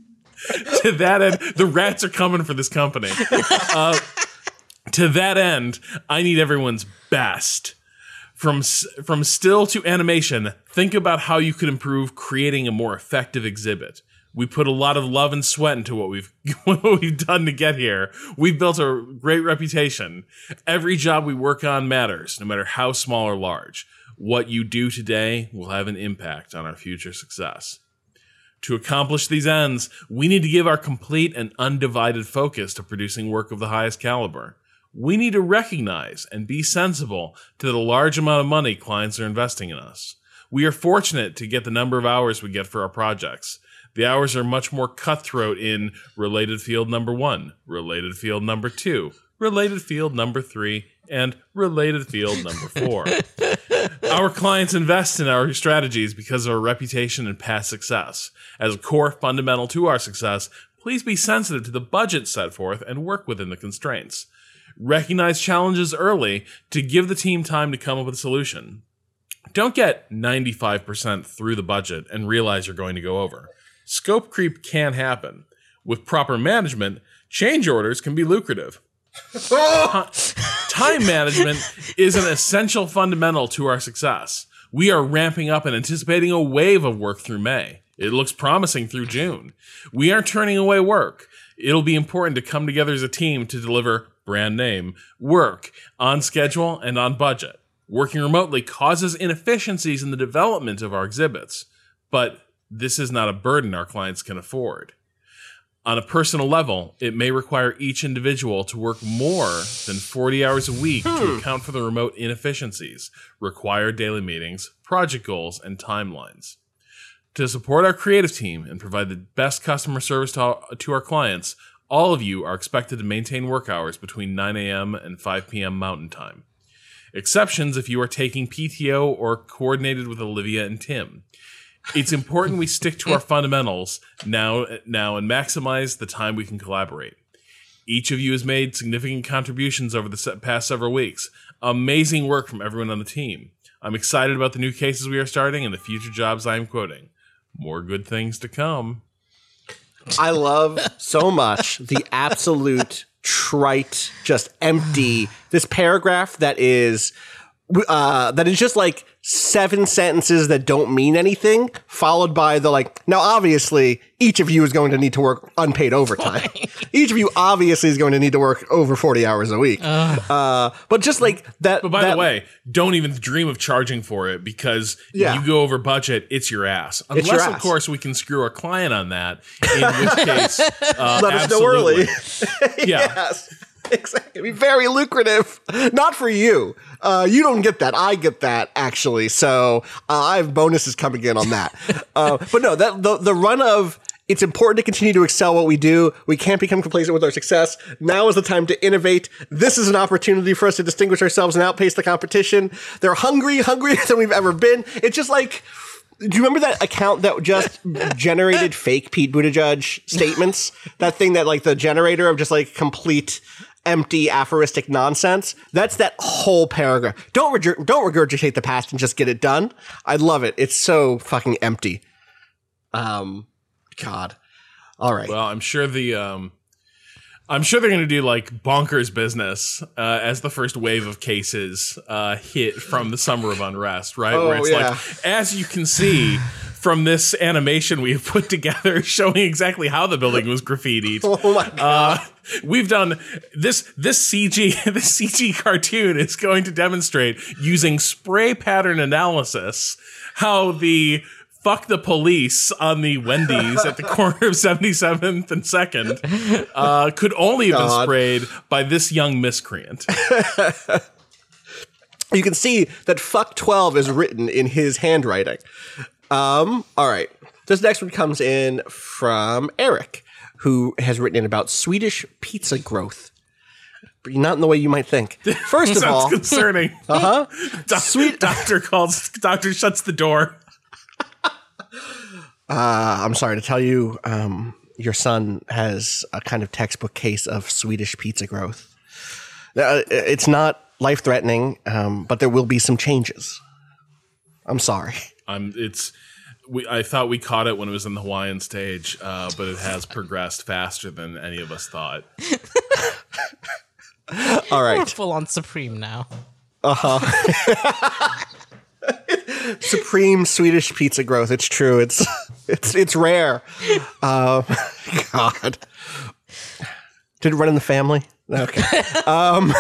To that end, the rats are coming for this company. Uh, to that end, I need everyone's best. From from still to animation, think about how you could improve creating a more effective exhibit. We put a lot of love and sweat into what we've what we've done to get here. We've built a great reputation. Every job we work on matters, no matter how small or large. What you do today will have an impact on our future success. To accomplish these ends, we need to give our complete and undivided focus to producing work of the highest caliber. We need to recognize and be sensible to the large amount of money clients are investing in us. We are fortunate to get the number of hours we get for our projects. The hours are much more cutthroat in related field number one, related field number two, related field number three, and related field number four. Our clients invest in our strategies because of our reputation and past success. As a core fundamental to our success, please be sensitive to the budget set forth and work within the constraints. Recognize challenges early to give the team time to come up with a solution. Don't get ninety-five percent through the budget and realize you're going to go over. Scope creep can happen. With proper management, change orders can be lucrative. Time management is an essential fundamental to our success. We are ramping up and anticipating a wave of work through May. It looks promising through June. We aren't turning away work. It'll be important to come together as a team to deliver brand name work on schedule and on budget. Working remotely causes inefficiencies in the development of our exhibits, but this is not a burden our clients can afford. On a personal level, it may require each individual to work more than forty hours a week hmm. to account for the remote inefficiencies, required daily meetings, project goals, and timelines. To support our creative team and provide the best customer service to our, to our clients, all of you are expected to maintain work hours between nine a.m. and five p.m. Mountain Time. Exceptions if you are taking P T O or coordinated with Olivia and Tim. It's important we stick to our fundamentals now, now and maximize the time we can collaborate. Each of you has made significant contributions over the past several weeks. Amazing work from everyone on the team. I'm excited about the new cases we are starting and the future jobs I am quoting. More good things to come.
I love so much the absolute trite, just empty, this paragraph that is uh, that is just like seven sentences that don't mean anything, followed by the like, now obviously each of you is going to need to work unpaid overtime. Each of you obviously is going to need to work over forty hours a week. Uh, uh, but just like that.
But by
that,
the way, don't even dream of charging for it because
yeah.
you go over budget, it's your ass. Unless,
your ass.
of course, we can screw our client on that, in which case, uh,
let us know early.
Yeah.
Yes. Exactly. It'd be very lucrative. Not for you. Uh, you don't get that. I get that, actually. So uh, I have bonuses coming in on that. uh, but no, that the, the run of it's important to continue to excel what we do. We can't become complacent with our success. Now is the time to innovate. This is an opportunity for us to distinguish ourselves and outpace the competition. They're hungry, hungrier than we've ever been. It's just like, do you remember that account that just generated fake Pete Buttigieg statements? That thing that like the generator of just like complete empty aphoristic nonsense. That's that whole paragraph. Don't reg- don't regurgitate the past and just get it done. I love it. It's so fucking empty. Um, God. All right.
Well, I'm sure the um, I'm sure they're going to do like bonkers business uh, as the first wave of cases uh, hit from the summer of unrest, right?
Oh,
where it's
yeah.
like, as you can see from this animation we have put together showing exactly how the building was graffitied.
Oh my God.
Uh, We've done this. This C G, this C G cartoon is going to demonstrate using spray pattern analysis how the fuck the police on the Wendy's at the corner of seventy-seventh and second uh, could only have
God.
been sprayed by this young miscreant.
You can see that fuck twelve is written in his handwriting. Um, all right. This next one comes in from Eric, who has written in about Swedish pizza growth. But not in the way you might think. First of
Sounds
all,
concerning.
uh-huh.
Do-
Sweet-
doctor calls. Doctor shuts the door.
Uh, I'm sorry to tell you, um, your son has a kind of textbook case of Swedish pizza growth. Uh, it's not life-threatening, um, but there will be some changes. I'm sorry.
Um, it's. We, I thought we caught it when it was in the Hawaiian stage, uh, but it has progressed faster than any of us thought.
All
We're
right.
full on Supreme now.
Supreme Swedish pizza growth. It's true. It's it's it's rare. Um, God. Did it run in the family? Okay. Um,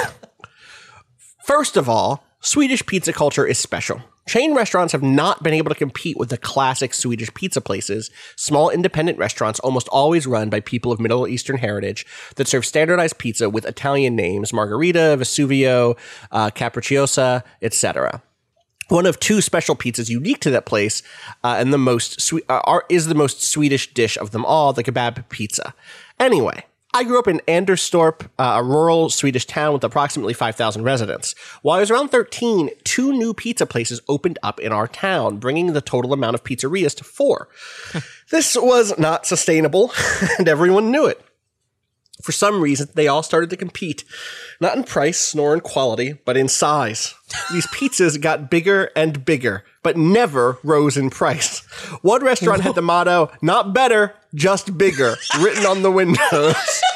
first of all, Swedish pizza culture is special. Chain restaurants have not been able to compete with the classic Swedish pizza places, small independent restaurants almost always run by people of Middle Eastern heritage that serve standardized pizza with Italian names, Margherita, Vesuvio, uh, Capricciosa, et cetera. One of two special pizzas unique to that place, uh, and the most swe- uh, are, is the most Swedish dish of them all, the kebab pizza. Anyway, I grew up in Anderstorp, uh, a rural Swedish town with approximately five thousand residents. While I was around thirteen, two new pizza places opened up in our town, bringing the total amount of pizzerias to four. This was not sustainable, and everyone knew it. For some reason, they all started to compete, not in price nor in quality, but in size. These pizzas got bigger and bigger, but never rose in price. One restaurant had the motto, "Not better, just bigger," written on the windows.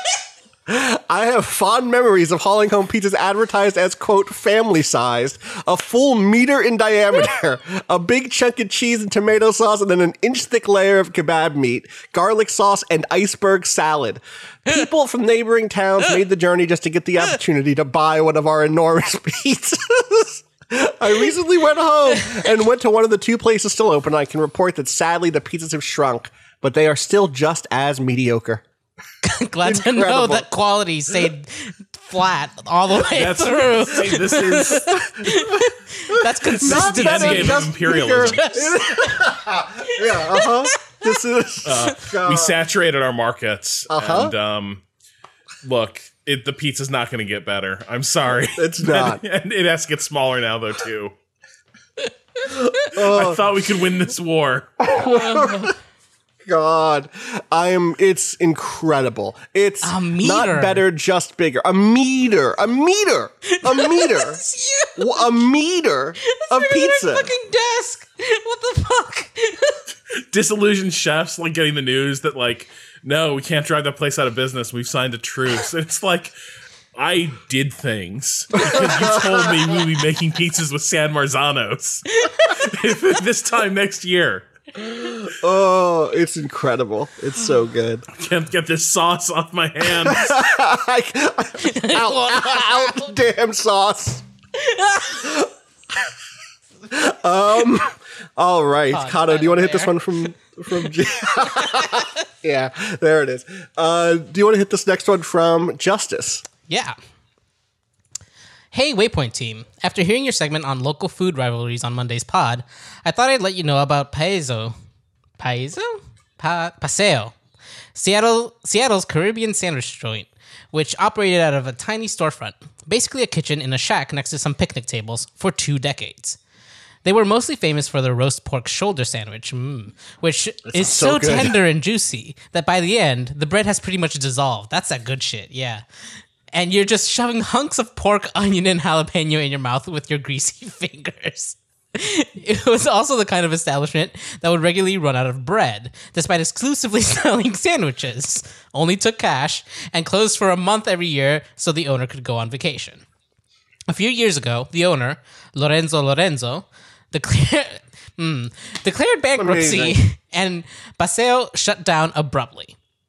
I have fond memories of hauling home pizzas advertised as, quote, family-sized, a full meter in diameter, a big chunk of cheese and tomato sauce, and then an inch-thick layer of kebab meat, garlic sauce, and iceberg salad. People from neighboring towns made the journey just to get the opportunity to buy one of our enormous pizzas. I recently went home and went to one of the two places still open, and I can report that sadly the pizzas have shrunk, but they are still just as mediocre.
Glad to know
Incredible.
that quality stayed flat all the way
That's
through.
see, this is
That's
the
consistency.
better,
end game of
just
imperialism.
Yeah, uh-huh. This is... God.
We saturated our markets,
Uh-huh.
and um, look, it, the pizza's not going to get better. I'm sorry,
It's not.
and, and it has to get smaller now, though. Too. I thought we could win this war.
God, I am. It's incredible. It's
A meter.
not better, just bigger. A meter, a meter, a meter, a meter of pizza.
Fucking desk. What the fuck?
Disillusioned chefs like getting the news that like, no, we can't drive that place out of business. We've signed a truce. It's like, I did things because you told me we'll be making pizzas with San Marzanos this time next year.
Oh, it's incredible. It's so good.
Can't get this sauce off my hands.
out, out, damn sauce. um. All right,
Oh,
Kato, do you want to hit this
there.
one from from? G- yeah, there it is. Uh, do you want to hit this next one from Justice?
Yeah. Hey, Waypoint team. After hearing your segment on local food rivalries on Monday's pod, I thought I'd let you know about Paeso. Paeso? Pa- Paseo. Seattle, Seattle's Caribbean sandwich joint, which operated out of a tiny storefront, basically a kitchen in a shack next to some picnic tables, for two decades. They were mostly famous for their roast pork shoulder sandwich, mm, which is
so
so
good.
tender and juicy that by the end, the bread has pretty much dissolved. That's that good shit, yeah. And you're just shoving hunks of pork, onion, and jalapeno in your mouth with your greasy fingers. It was also the kind of establishment that would regularly run out of bread, despite exclusively selling sandwiches, only took cash, and closed for a month every year so the owner could go on vacation. A few years ago, the owner, Lorenzo Lorenzo, declared, mm, declared bankruptcy,
Amazing.
and Paseo shut down abruptly.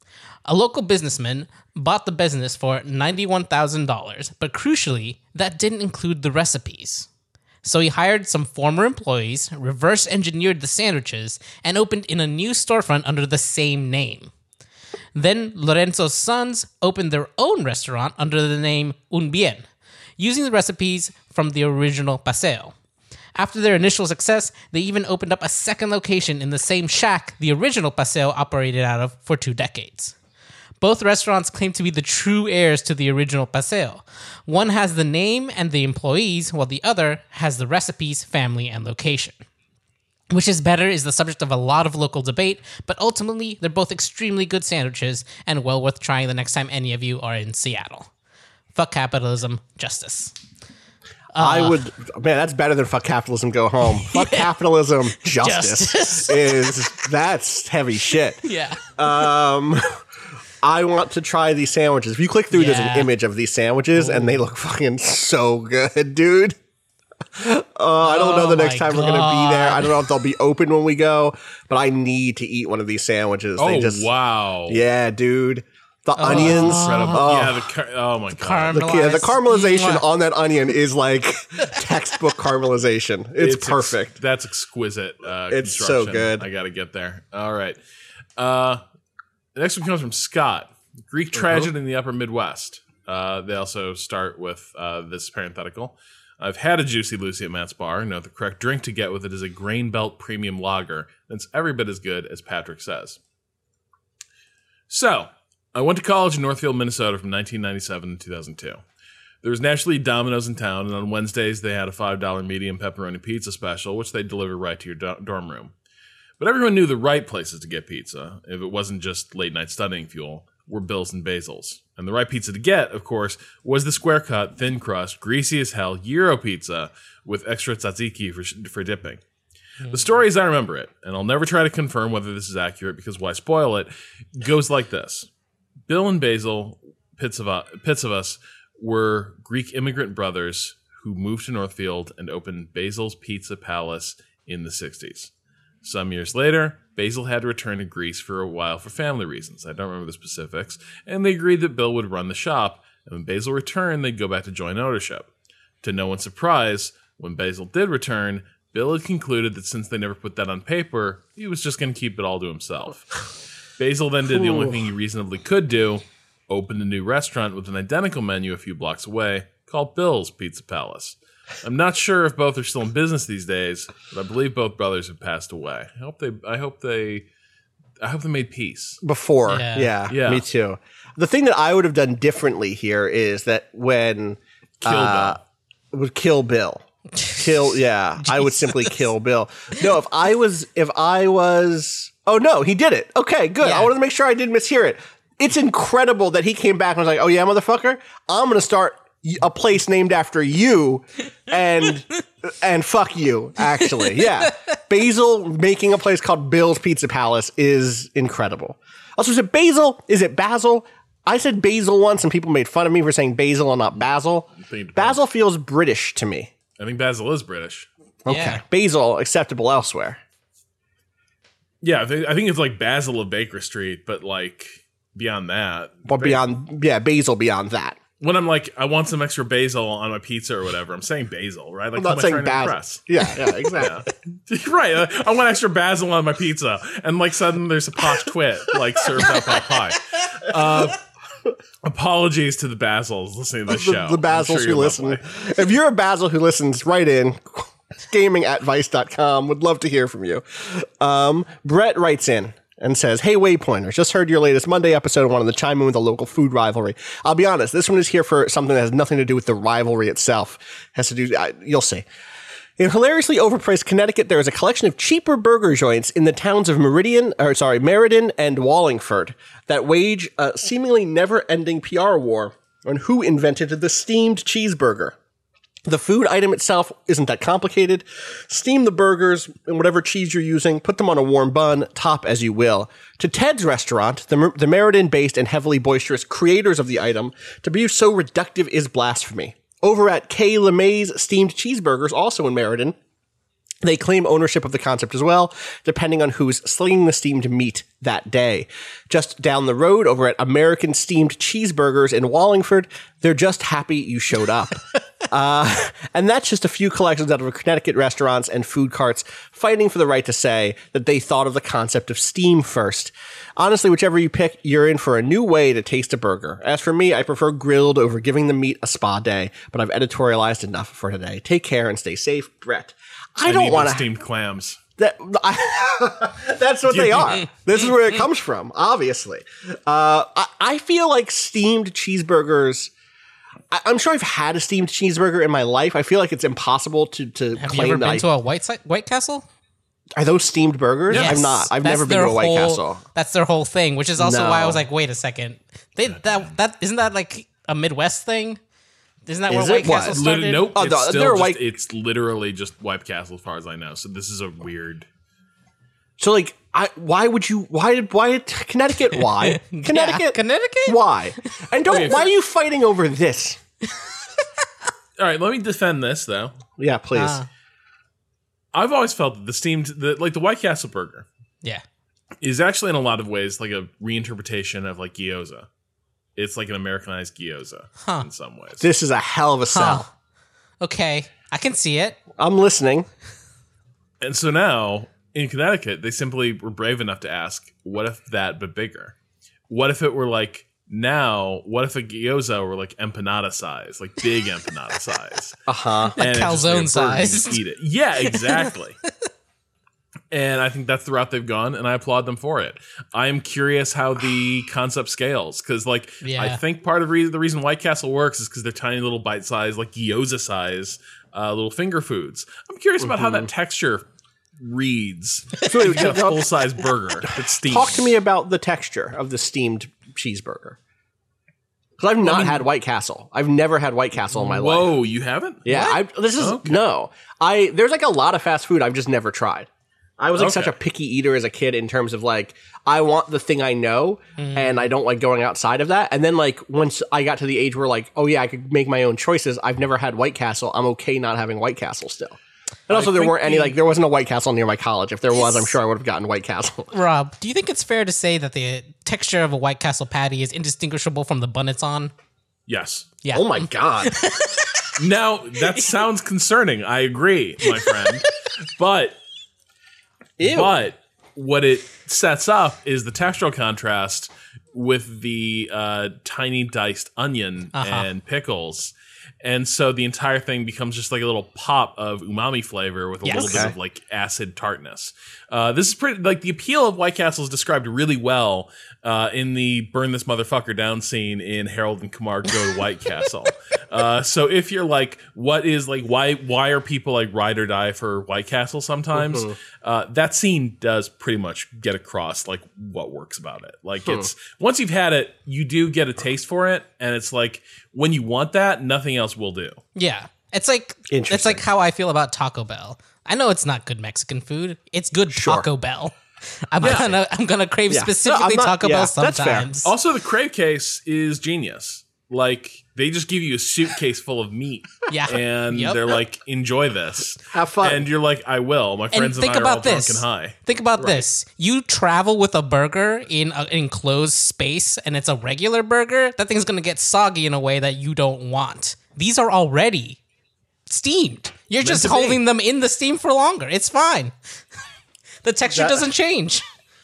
A local businessman bought the business for ninety-one thousand dollars, but crucially, that didn't include the recipes. So he hired some former employees, reverse engineered the sandwiches, and opened in a new storefront under the same name. Then Lorenzo's sons opened their own restaurant under the name Un Bien, using the recipes from the original Paseo. After their initial success, they even opened up a second location in the same shack the original Paseo operated out of for two decades. Both restaurants claim to be the true heirs to the original Paseo. One has the name and the employees, while the other has the recipes, family, and location. Which is better is the subject of a lot of local debate, but ultimately, they're both extremely good sandwiches and well worth trying the next time any of you are in Seattle. Fuck capitalism, justice.
I would, man, that's better than fuck capitalism, go home. Fuck capitalism, justice,
Justice.
is, that's heavy shit.
Yeah.
Um, I want to try these sandwiches. If you click through, there's
Yeah.
an image of these sandwiches, and they look fucking so good, dude. Uh, I don't know the
Oh
next
my
time we're going to be there.
God.
I don't know if they'll be open when we go, but I need to eat one of these sandwiches.
Oh,
They just,
wow.
yeah, dude. The onions.
Incredible.
Oh.
Yeah, the car- oh my god.
The, yeah, the caramelization
Mwah.
on that onion is like textbook caramelization. It's,
ex-
perfect.
that's exquisite. Uh,
It's so
construction.
good.
I got to get there. All right. Uh, the next one comes from Scott. Greek tragedy in the Upper Midwest. Uh, they also start with uh, this parenthetical. I've had a Juicy Lucy at Matt's Bar. Note the correct drink to get with it is a Grain Belt Premium Lager. That's every bit as good as Patrick says. So, I went to college in Northfield, Minnesota from nineteen ninety-seven to two thousand two. There was naturally Domino's in town, and on Wednesdays they had a five dollar medium pepperoni pizza special, which they'd deliver right to your do- dorm room. But everyone knew the right places to get pizza, if it wasn't just late-night studying fuel, were Bill's and Basil's. And the right pizza to get, of course, was the square-cut, thin-crust, greasy as hell Gyro pizza with extra tzatziki for, for dipping. The story as I remember it, and I'll never try to confirm whether this is accurate because why spoil it, goes like this. Bill and Basil Pitsavas were Greek immigrant brothers who moved to Northfield and opened Basil's Pizza Palace in the sixties. Some years later, Basil had to return to Greece for a while for family reasons. I don't remember the specifics, and they agreed that Bill would run the shop, and when Basil returned, they'd go back to joint ownership. To no one's surprise, when Basil did return, Bill had concluded that since they never put that on paper, he was just going to keep it all to himself. Basil then did the only thing he reasonably could do, opened a new restaurant with an identical menu a few blocks away, called Bill's Pizza Palace. I'm not sure if both are still in business these days, but I believe both brothers have passed away. I hope they I hope they I hope they made peace.
Before.
Yeah.
Yeah.
Yeah.
Me too. The thing that I would have done differently here is that when
Kill
uh, would kill Bill. Kill yeah. I would simply kill Bill. No, if I was if I was oh no, he did it. Okay, good.
Yeah.
I wanted to make sure I didn't mishear it. It's incredible that he came back and was like, "Oh yeah, motherfucker, I'm gonna start a place named after you and and fuck you." Actually, yeah, Basil making a place called Bill's Pizza Palace is incredible. Also, is it Basil? Is it Basil? I said Basil once, and people made fun of me for saying Basil and not Basil.
think it depends.
Basil feels British to me.
I think Basil is British.
Okay,
Yeah.
Basil acceptable elsewhere.
Yeah, I think, I think it's like Basil of Baker Street, but like beyond that.
But beyond, yeah, Basil beyond that.
When I'm like, I want some extra basil on my pizza or whatever, I'm saying basil, right? Like,
I'm not
who
saying
am I trying to
Basil.
impress?
Yeah, yeah, exactly.
Right. uh, I want extra basil on my pizza. And like suddenly there's a posh twit like served up on pie. Uh, apologies to the Basils listening to this
the,
show.
the
I'm
Basils
sure
who
you're
listen.
lovely.
If you're a Basil who listens, write in. gaming at vice dot com. Would love to hear from you. Um, Brett writes in and says, "Hey, Waypointers, just heard your latest Monday episode and wanted to chime in with a local food rivalry. I'll be honest, this one is here for something that has nothing to do with the rivalry itself. It has to do, uh, you'll see. In hilariously overpriced Connecticut, there is a collection of cheaper burger joints in the towns of Meridian, or sorry, Meriden and Wallingford that wage a seemingly never-ending P R war on who invented the steamed cheeseburger. The food item itself isn't that complicated. Steam the burgers and whatever cheese you're using, put them on a warm bun, top as you will. To Ted's restaurant, the, Mer- the Meriden-based and heavily boisterous creators of the item, to be so reductive is blasphemy. Over at K. LeMay's Steamed Cheeseburgers, also in Meriden, They claim ownership of the concept as well, depending on who's slinging the steamed meat that day. Just down the road over at American Steamed Cheeseburgers in Wallingford, they're just happy you showed up. uh, and that's just a few collections out of Connecticut restaurants and food carts fighting for the right to say that they thought of the concept of steam first. Honestly, whichever you pick, you're in for a new way to taste a burger. As for me, I prefer grilled over giving the meat a spa day, but I've editorialized enough for today. Take care and stay safe, Brett. I,
I
don't want to
steamed clams.
That I, that's what they are. This is where it comes from. Obviously, uh, I, I feel like steamed cheeseburgers. I, I'm sure I've had a steamed cheeseburger in my life. I feel like it's impossible to to
Have
claim
you ever
that.
been
I,
to a White si- White Castle?
are those steamed burgers?
Yes.
I'm not. I've
That's
never been
their
to a White
whole-
Castle.
That's their whole thing, which is also
No.
why I was like, wait a second. They that that isn't that like a Midwest thing? Isn't that
Is
where
it?
White
What?
Castle
Lit-
started?
nope.
Oh,
it's,
no,
still
they're
just,
White-
it's literally just White Castle as far as I know. So this is a weird.
So like, I why would you? Why did why did Connecticut? Why Connecticut?
Connecticut?
Why? And don't.
Okay,
why
for-
are you fighting over this?
All right, let me defend this though.
Yeah, please.
Ah.
I've always felt that the steamed, the, like the White Castle burger,
Yeah.
is actually in a lot of ways like a reinterpretation of like gyoza. It's like an Americanized gyoza
Huh.
in some ways.
This is a hell of a sell.
Huh. Okay. I can see it.
I'm listening.
And so now in Connecticut, they simply were brave enough to ask, "What if that, but bigger? What if it were like now? What if a gyoza were like empanada size, like big empanada size,
Uh huh.
and it's just like a
calzone
burger, you
size.
just eat it? Yeah, exactly." And I think that's the route they've gone, and I applaud them for it. I am curious how the concept scales, because, like,
Yeah.
I think part of re- the reason White Castle works is because they're tiny little bite-sized, like gyoza size, uh, little finger foods. I'm curious about how that texture reads.
So,
You get a full-size burger that's steamed.
talk to me about the texture of the steamed cheeseburger. Because I've not had White Castle. I've never had White Castle in my life.
Whoa, you haven't?
Yeah, I, this is
Okay.
no. I there's like a lot of fast food I've just never tried. I was like such a
Okay.
picky eater as a kid in terms of like I want the thing I know and I don't like going outside of that. And then like once I got to the age where like, oh yeah, I could make my own choices. I've never had White Castle. I'm okay not having White Castle still. And also there
think
weren't any
the-
like there wasn't a White Castle near my college. If there was, I'm sure I would have gotten White Castle.
Rob, do you think it's fair to say that the texture of a White Castle patty is indistinguishable from the bun it's on?
Yes.
Yeah.
Oh my god.
Now, that sounds concerning. I agree, my friend. But
Ew.
But what it sets up is the textural contrast with the uh, tiny diced onion
Uh-huh.
and pickles. And so the entire thing becomes just like a little pop of umami flavor with a
Yes.
little bit
Okay.
of like acid tartness. Uh, this is pretty, like the appeal of White Castle is described really well uh, in the burn this motherfucker down scene in Harold and Kumar Go to White Castle. Uh, so if you're like, what is like, why, why are people like ride or die for White Castle sometimes? Uh, that scene does pretty much get across like what works about it. Like it's, once you've had it, you do get a taste for it. And it's like, when you want that, nothing else will do.
Yeah. It's like it's
Interesting.
like how I feel about Taco Bell. I know it's not good Mexican food. It's good Taco Bell. I'm gonna I'm gonna crave
Yeah.
specifically
No, I'm not-
Taco
yeah,
Bell
that's fair.
sometimes.
Also, the crave case is genius. Like, they just give you a suitcase full of meat.
Yeah.
And
Yep.
they're like, enjoy this.
Have fun.
And you're like, I will. My
And
friends and,
think
I are all
about
drunk
this.
and high.
Think about this. You travel with a burger in an enclosed space and it's a regular burger, that thing's going to get soggy in a way that you don't want. These are already steamed. You're just
to be.
holding them in the steam for longer. It's fine. The texture
That-
doesn't change.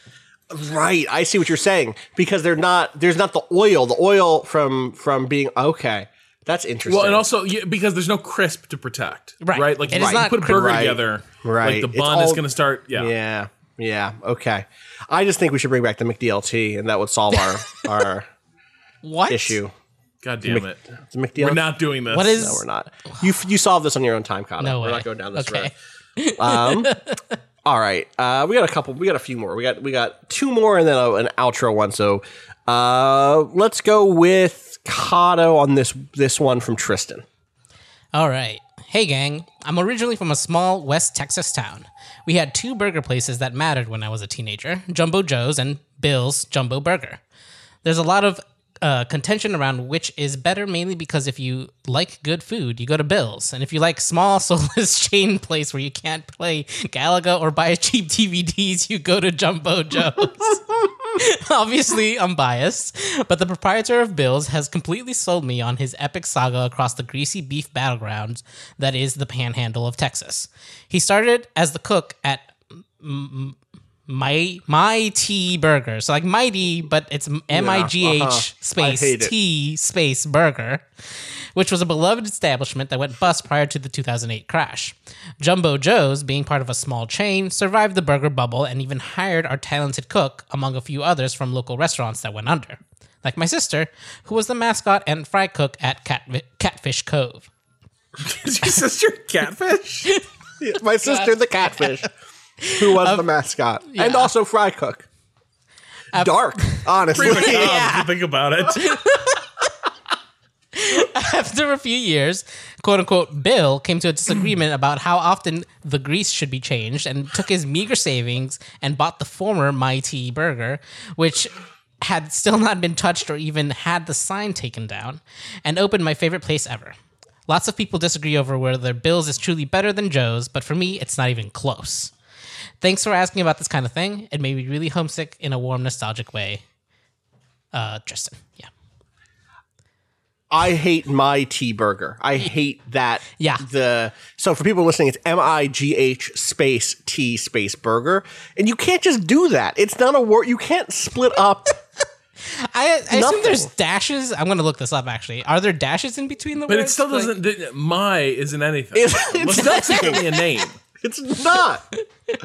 Right, I see what you're saying because they're not. There's not the oil. The oil from from being okay. That's interesting.
Well, and also, yeah, because there's no crisp to protect.
Right.
Right? Like,
It
you
is not
put a burger
Right.
together,
Right.
like, the
It's
bun is
all-
going to start, yeah.
yeah, yeah, okay. I just think we should bring back the McDLT, and that would solve our our
What?
issue.
God damn it.
The McDLT.
We're not doing this.
What is-
No, we're not. You you solve this on your own time, Connor.
No
we're
way.
not going down this
Okay.
road. Um, all right, uh, we got a couple. We got a few more. We got we got two more, and then a, an outro one. So uh, let's go with Kato on this this one from Tristan.
All right. Hey, gang. I'm originally from a small West Texas town. We had two burger places that mattered when I was a teenager, Jumbo Joe's and Bill's Jumbo Burger. There's a lot of uh, contention around which is better, mainly because if you like good food, you go to Bill's. And if you like small, soulless chain place where you can't play Galaga or buy cheap D V Ds, you go to Jumbo Joe's. Obviously, I'm biased, but the proprietor of Bill's has completely sold me on his epic saga across the greasy beef battlegrounds that is the Panhandle of Texas. He started as the cook at M- My Mighty Burger, so like mighty, but it's M I G H
uh-huh.
space T space burger, which was a beloved establishment that went bust prior to the two thousand eight crash. Jumbo Joe's, being part of a small chain, survived the burger bubble and even hired our talented cook, among a few others from local restaurants that went under, like my sister, who was the mascot and fry cook at Cat- Catfish Cove.
Is your sister Catfish?
My sister, the catfish, who was
Um,
the mascot,
yeah.
and also fry cook. Dark, honestly.
Pretty macabre if you think about it.
After a few years, quote unquote, Bill came to a disagreement about how often the grease should be changed and took his meager savings and bought the former Mighty Burger, which had still not been touched or even had the sign taken down, and opened my favorite place ever. Lots of people disagree over whether Bill's is truly better than Joe's, but for me, it's not even close. Thanks for asking about this kind of thing. It made me really homesick in a warm, nostalgic way. Uh, Tristan, yeah.
I hate my T burger. I hate that.
Yeah.
The so for people listening, it's M I G H space T space burger, and you can't just do that. It's not a word. You can't split up.
I, I assume
Nothing.
there's dashes. I'm going to look this up, actually. Are there dashes in between the
But
words?
it still
Like-
doesn't. th- my isn't anything.
It's, it's
That's
nothing.
not a name.
It's not.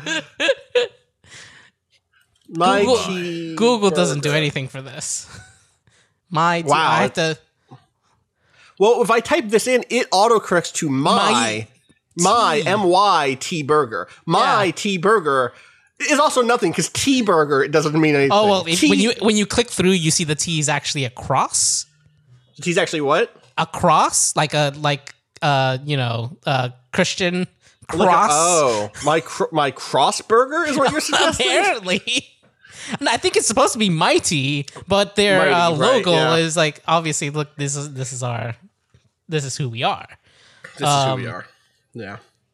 My
Google,
T
Google doesn't do
burger.
anything for this. My T,
Wow.
I have to.
Well, if I type this in, it autocorrects to my my,
T.
M Y T burger. My
Yeah.
T burger is also nothing because T burger it doesn't mean anything.
Oh well, if,
T,
when you when you click through, you see the T is actually a cross.
T's actually what?
A cross, like a like uh you know uh Christian cross.
Like a- oh, my cr- my cross burger is what you're suggesting.
Apparently. And I think it's supposed to be Mighty, but their
Mighty,
uh,
right,
logo
yeah.
is like obviously look. This is this is our this is who we are.
This is who we
Um,
are. Yeah.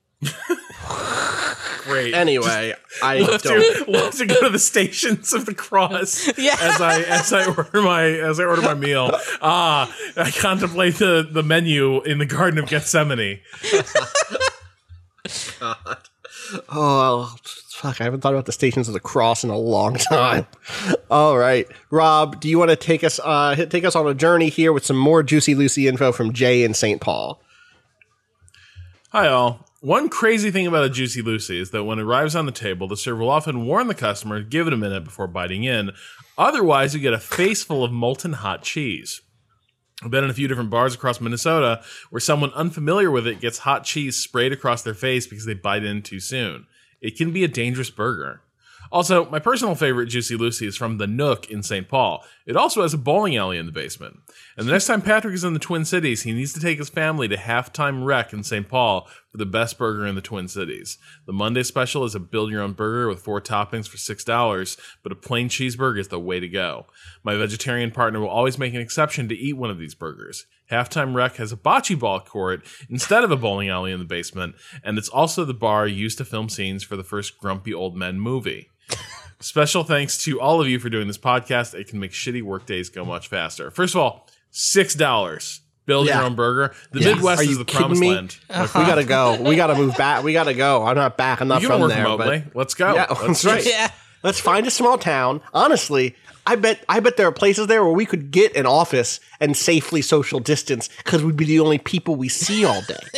Great.
Anyway, I
Love
don't.
to, love to go to the stations of the cross
Yeah.
as I as I order my as I order my meal. Ah, I contemplate the, the menu in the Garden of Gethsemane.
Oh, fuck! I haven't thought about the Stations of the Cross in a long time. All right, Rob, do you want to take us uh, hit- take us on a journey here with some more Juicy Lucy info from Jay in Saint Paul?
Hi all. One crazy thing about a Juicy Lucy is that when it arrives on the table, the server will often warn the customer to give it a minute before biting in. Otherwise, you get a face full of molten hot cheese. I've been in a few different bars across Minnesota where someone unfamiliar with it gets hot cheese sprayed across their face because they bite in too soon. It can be a dangerous burger. Also, my personal favorite Juicy Lucy is from the Nook in Saint Paul. It also has a bowling alley in the basement. And the next time Patrick is in the Twin Cities, he needs to take his family to Halftime Rec in Saint Paul for the best burger in the Twin Cities. The Monday special is a build-your-own burger with four toppings for six dollars, but a plain cheeseburger is the way to go. My vegetarian partner will always make an exception to eat one of these burgers. Halftime Rec has a bocce ball court instead of a bowling alley in the basement, and it's also the bar used to film scenes for the first Grumpy Old Men movie. Special thanks to all of you for doing this podcast. It can make shitty work days go much faster. First of all, six dollars. Build
Yeah.
your own burger. The
Yes.
Midwest
Are
is
you
the
kidding
promised
me?
land.
We gotta go. We gotta move back. We gotta go. I'm not back. I'm not
You can
from
work
there.
remotely.
But
Let's go.
yeah,
Let's
that's right.
just-
Yeah.
Let's find a small town. Honestly, I bet I bet there are places there where we could get an office and safely social distance because we'd be the only people we see all day.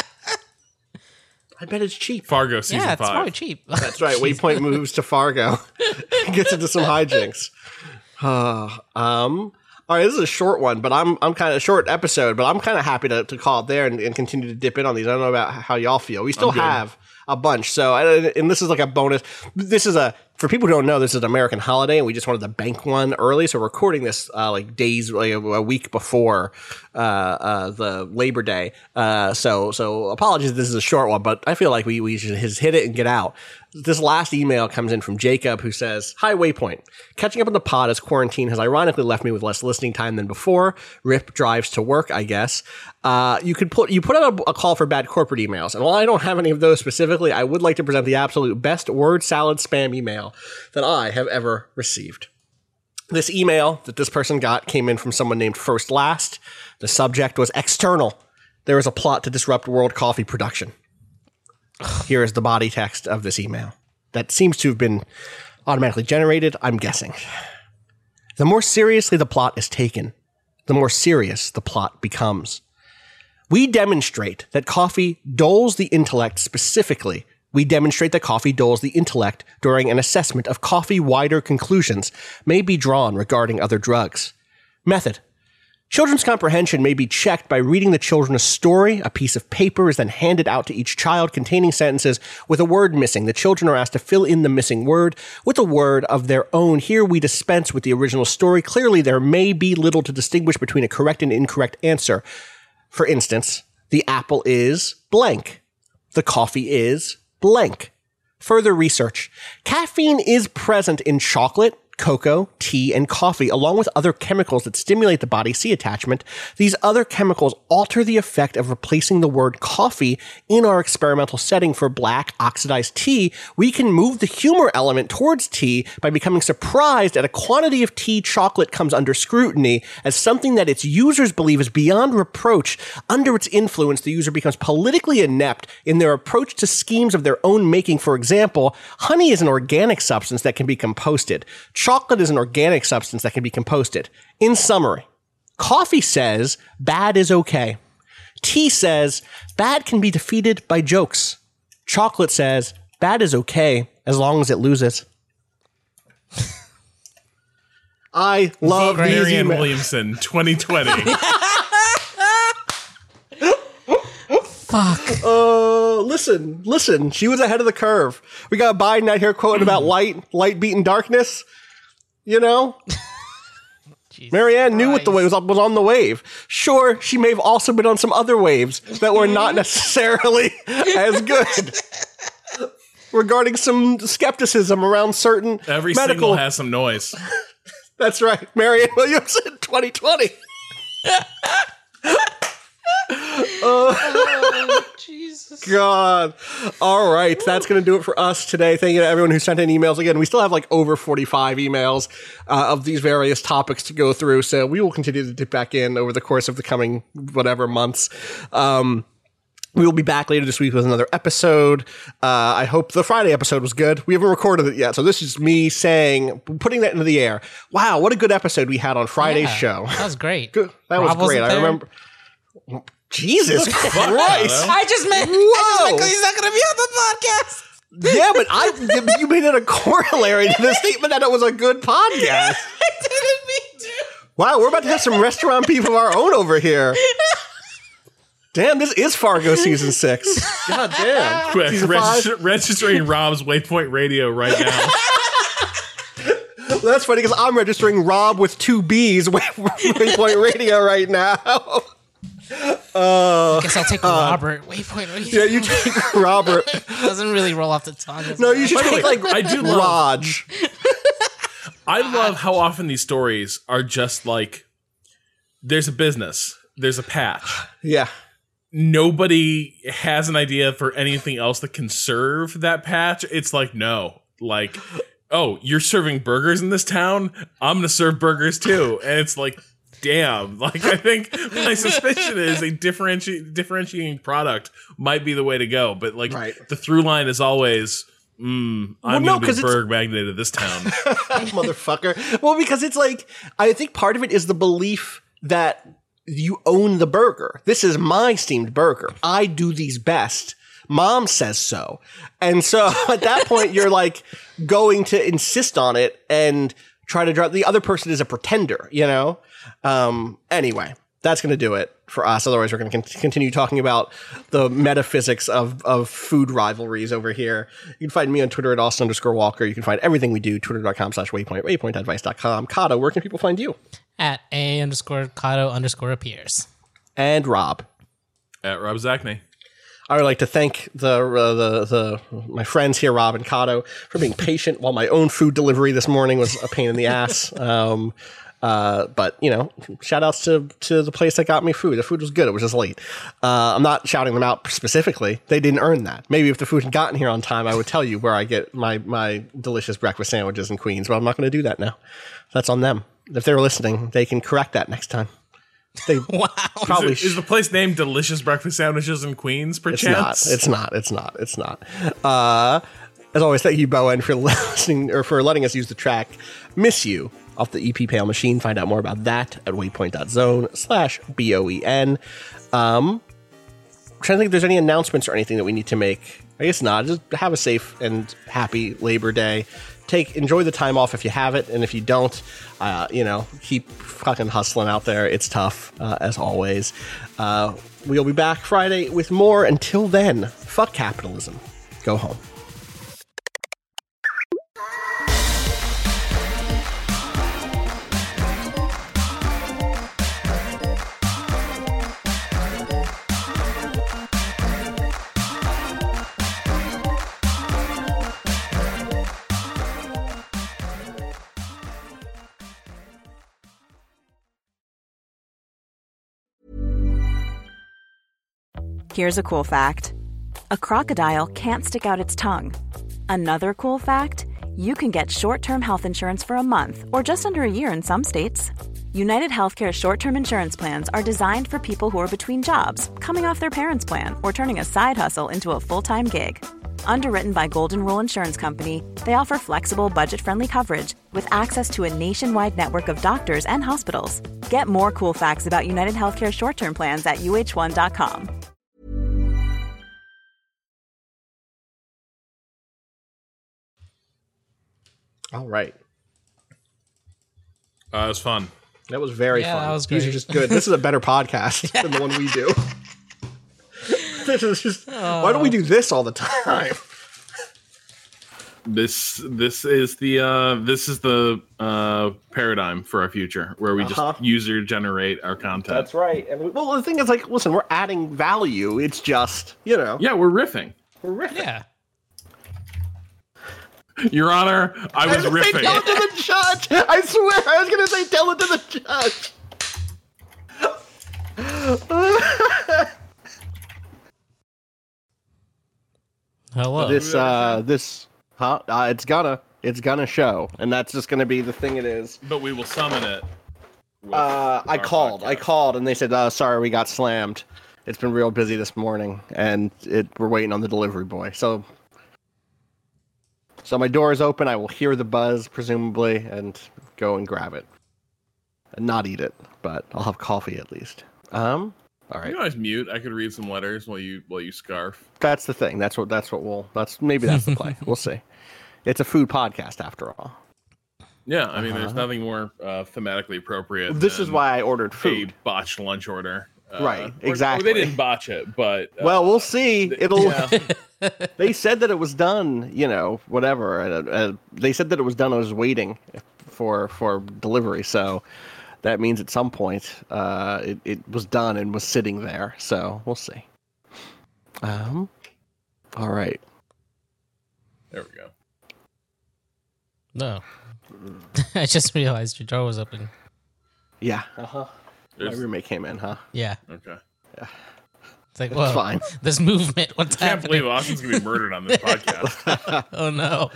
I bet it's cheap.
Fargo season
Yeah, it's
five.
probably cheap.
That's right. Waypoint moves to Fargo, gets into some hijinks. Uh, um. All right, this is a short one, but I'm I'm kind of short episode, but I'm kind of happy to, to call it there and, and continue to dip in on these. I don't know about how y'all feel. We still
good.
have a bunch, so I- and this is like a bonus. This is a for people who don't know, this is an American holiday, and we just wanted to bank one early, so we're recording this uh, like days, like a, a week before uh, uh, the Labor Day. Uh, so so apologies, if this is a short one, but I feel like we we should just hit it and get out. This last email comes in from Jacob, who says, "Hi, Waypoint. Catching up on the pod as quarantine has ironically left me with less listening time than before. Rip drives to work, I guess. Uh, you could put you put out a, a call for bad corporate emails, and while I don't have any of those specifically, I would like to present the absolute best word salad spam email that I have ever received. This email that this person got came in from someone named First Last. The subject was external. There is a plot to disrupt world coffee production." Here is the body text of this email that seems to have been automatically generated, I'm guessing. "The more seriously the plot is taken, the more serious the plot becomes. We demonstrate that coffee dulls the intellect specifically. We demonstrate that coffee dulls the intellect during an assessment of coffee wider conclusions may be drawn regarding other drugs. Method. Children's comprehension may be checked by reading the children a story. A piece of paper is then handed out to each child containing sentences with a word missing. The children are asked to fill in the missing word with a word of their own. Here we dispense with the original story. Clearly, there may be little to distinguish between a correct and incorrect answer. For instance, the apple is blank. The coffee is blank. Further research. Caffeine is present in chocolate, cocoa, tea, and coffee, along with other chemicals that stimulate the body. See attachment. These other chemicals alter the effect of replacing the word coffee in our experimental setting. For black oxidized tea, we can move the humor element towards tea by becoming surprised at a quantity of tea chocolate comes under scrutiny as something that its users believe is beyond reproach. Under its influence, the user becomes politically inept in their approach to schemes of their own making. For example, honey is an organic substance that can be composted. Chocolate is an organic substance that can be composted. In summary, coffee says bad is okay. Tea says bad can be defeated by jokes. Chocolate says bad is okay as long as it loses." I love these
Marianne
emails.
Williamson, twenty twenty.
Fuck.
Uh, listen, listen. She was ahead of the curve. We got Biden out here quoting about light, light beating darkness. You know? Marianne knew what the wave was, was on the wave. Sure, she may have also been on some other waves that were not necessarily as good. Regarding some skepticism around certain
Every
medical...
single has some noise.
That's right. Marianne Williamson, twenty twenty.
Oh, Jesus.
God. All right. That's going to do it for us today. Thank you to everyone who sent in emails. Again, we still have like over forty-five emails uh, of these various topics to go through. So we will continue to dip back in over the course of the coming whatever months. Um, we will be back later this week with another episode. Uh, I hope the Friday episode was good. We haven't recorded it yet. So this is me saying, putting that into the air. Wow. What a good episode we had on Friday's
Yeah,
show.
That was great.
Good. That
Rob
was great.
wasn't
I
there.
remember. Jesus Christ.
I just meant, I
Whoa.
just meant 'cause he's not going to be on the podcast.
Yeah, but I you made it a corollary to the statement that it was a good podcast.
I didn't mean to.
Wow, we're about to have some restaurant beef of our own over here. Damn, this is Fargo season six. God damn.
Quick,
Season
register, registering Rob's Waypoint Radio right now.
Well, that's funny because I'm registering Rob with two B's Waypoint Radio right now.
I guess I'll take Robert. Waypoint Radio.
Yeah, you take Robert.
Doesn't really roll off the tongue.
No, you should
By the
take
way,
like
I do love-
Raj.
I love how often these stories are just like, there's a business, there's a patch.
Yeah.
Nobody has an idea for anything else that can serve that patch. It's like, no, like, oh, you're serving burgers in this town? I'm going to serve burgers too. And it's like, damn. Like, I think my suspicion is a differenti- differentiating product might be the way to go. But like,
Right.
the through line is always, mm, I'm
no,
going to
'cause
be
it's-
burger magnet of this town.
Motherfucker. Well, because it's like, I think part of it is the belief that you own the burger. This is my steamed burger. I do these best. Mom says so. And so at that point, you're like going to insist on it and try to drive. The other person is a pretender, you know? Um, anyway, that's going to do it for us. Otherwise, we're going to con- continue talking about the metaphysics of, of food rivalries over here. You can find me on Twitter at Austin underscore Walker. You can find everything we do, twitter.com slash waypoint, waypoint advice dot com. Kato, where can people find you?
At A underscore Kato underscore appears.
And Rob.
At Rob Zachney.
I would like to thank the, uh, the the my friends here, Rob and Kato, for being patient while my own food delivery this morning was a pain in the ass. Um, uh, but, you know, shout outs to, to the place that got me food. The food was good. It was just late. Uh, I'm not shouting them out specifically. They didn't earn that. Maybe if the food had gotten here on time, I would tell you where I get my, my delicious breakfast sandwiches in Queens, but I'm not going to do that now. That's on them. If they're listening, they can correct that next time. They
Wow.
probably
Is, it, is the place named Delicious Breakfast Sandwiches in Queens,
It's
perchance?
not. It's not. It's not. It's not. Uh, as always, thank you, Bowen, for listening or for letting us use the track "Miss You" off the E P Pale Machine. Find out more about that at waypoint.zone slash B O E N. Um, I'm trying to think if there's any announcements or anything that we need to make. I guess not. Just have a safe and happy Labor Day. Take enjoy the time off if you have it, and if you don't, uh, you know, keep fucking hustling out there. It's tough, uh, as always. Uh, we'll be back Friday with more. Until then, fuck capitalism. Go home.
Here's a cool fact. A crocodile can't stick out its tongue. Another cool fact, you can get short-term health insurance for a month or just under a year in some states. United Healthcare short-term insurance plans are designed for people who are between jobs, coming off their parents' plan, or turning a side hustle into a full-time gig. Underwritten by Golden Rule Insurance Company, they offer flexible, budget-friendly coverage with access to a nationwide network of doctors and hospitals. Get more cool facts about United Healthcare short-term plans at U H one dot com.
All right.
Uh, it was fun.
That was very
Yeah,
fun.
that was
These are
great.
just good. This is a better podcast than the one we do. This is just. Why don't we do this all the time?
This this is the uh, this is the uh, paradigm for our future, where we
Uh-huh.
just user generate our content.
That's right. And we, well, the thing is, like, listen, we're adding value. It's just, you know,
Yeah, we're riffing.
we're riffing.
Yeah.
Your Honor, I was
I was gonna say,
riffing.
tell it to the judge. I swear, I was gonna say, tell it to the judge.
Hello.
this, uh, this, huh? Uh, it's gonna, it's gonna show, and that's just gonna be the thing. It is.
But we will summon it. with
Uh, I
our
called. I
podcast.
called, and they said, uh, "Sorry, we got slammed. It's been real busy this morning, and it we're waiting on the delivery boy." So, so my door is open. I will hear the buzz, presumably, and go and grab it, and not eat it, but I'll have coffee at least. Um. All right.
You can always mute. I could read some letters while you while you scarf.
That's the thing. That's what. That's what we'll. That's maybe that's the play. We'll see. It's a food podcast after all.
Yeah, I mean, there's
Uh-huh.
nothing more uh, thematically appropriate.
This is
than
why I ordered food.
a botched lunch order. Uh,
Right,
or-
exactly.
Or they didn't botch it, but uh,
Well, we'll see. It'll.
yeah.
They said that it was done. You know, whatever. Uh, uh, they said that it was done. I was waiting for for delivery. So that means at some point uh, it it was done and was sitting there. So we'll see. Um. All right.
There we go.
No. I just realized your door was open.
Yeah. Uh huh. My
There's-
roommate came in. Huh.
Yeah.
Okay.
It's like, whoa,
fine.
this movement, what's
I can't
happening?
believe Austin's gonna be murdered on this podcast.
Oh, no.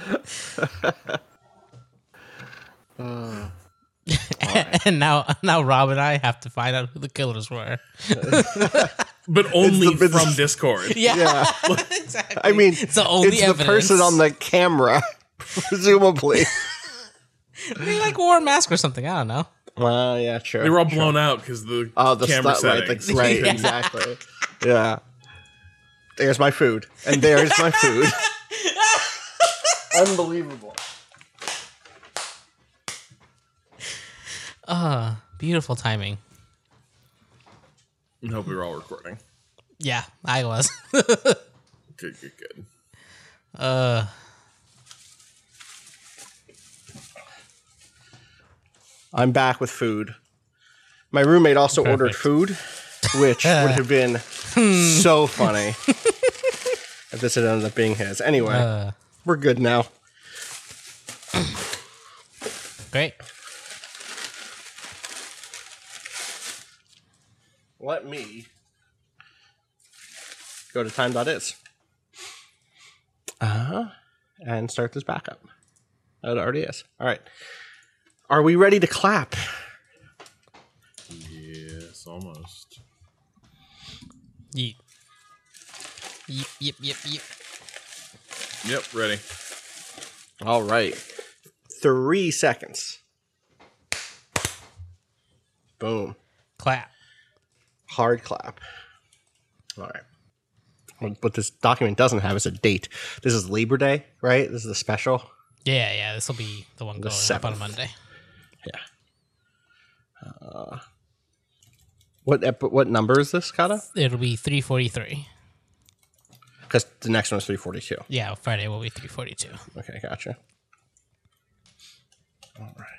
And now now Rob and I have to find out who the killers were.
But only
It's the- it's-
from Discord.
Yeah.
Yeah.
Exactly.
I mean,
it's the only
it's the
evidence.
person on the camera, presumably.
Maybe like wore a mask or something. I don't know.
Well, yeah, sure.
They were all blown out because the,
Oh, the
camera
stu- right,
settings.
the- right,
Yeah.
exactly. Yeah. There's my food, and there's my food. Unbelievable.
Uh, beautiful timing.
I hope we were all recording.
Yeah, I was.
Good, good, good.
uh,
I'm back with food. My roommate also ordered
Perfect.
food, which would have been so funny if this had ended up being his. Anyway,
Uh,
we're good now.
great.
Let me go to time.is. Uh-huh. And start this back up. Oh, it already is. All right. Are we ready to clap?
Yes, almost.
Yeet. Yep, yep, yep, yep.
Yep, ready.
All right. Three seconds. Boom.
Clap.
Hard clap. All right. What this document doesn't have is a date. This is Labor Day, right? This is the special.
Yeah, yeah. This will be the one going up on a Monday.
Yeah. Uh, what ep- what number is this, Kata?
It'll be three forty-three.
Because the next one is three forty-two.
Yeah, Friday will be three forty-two.
Okay, gotcha. All right.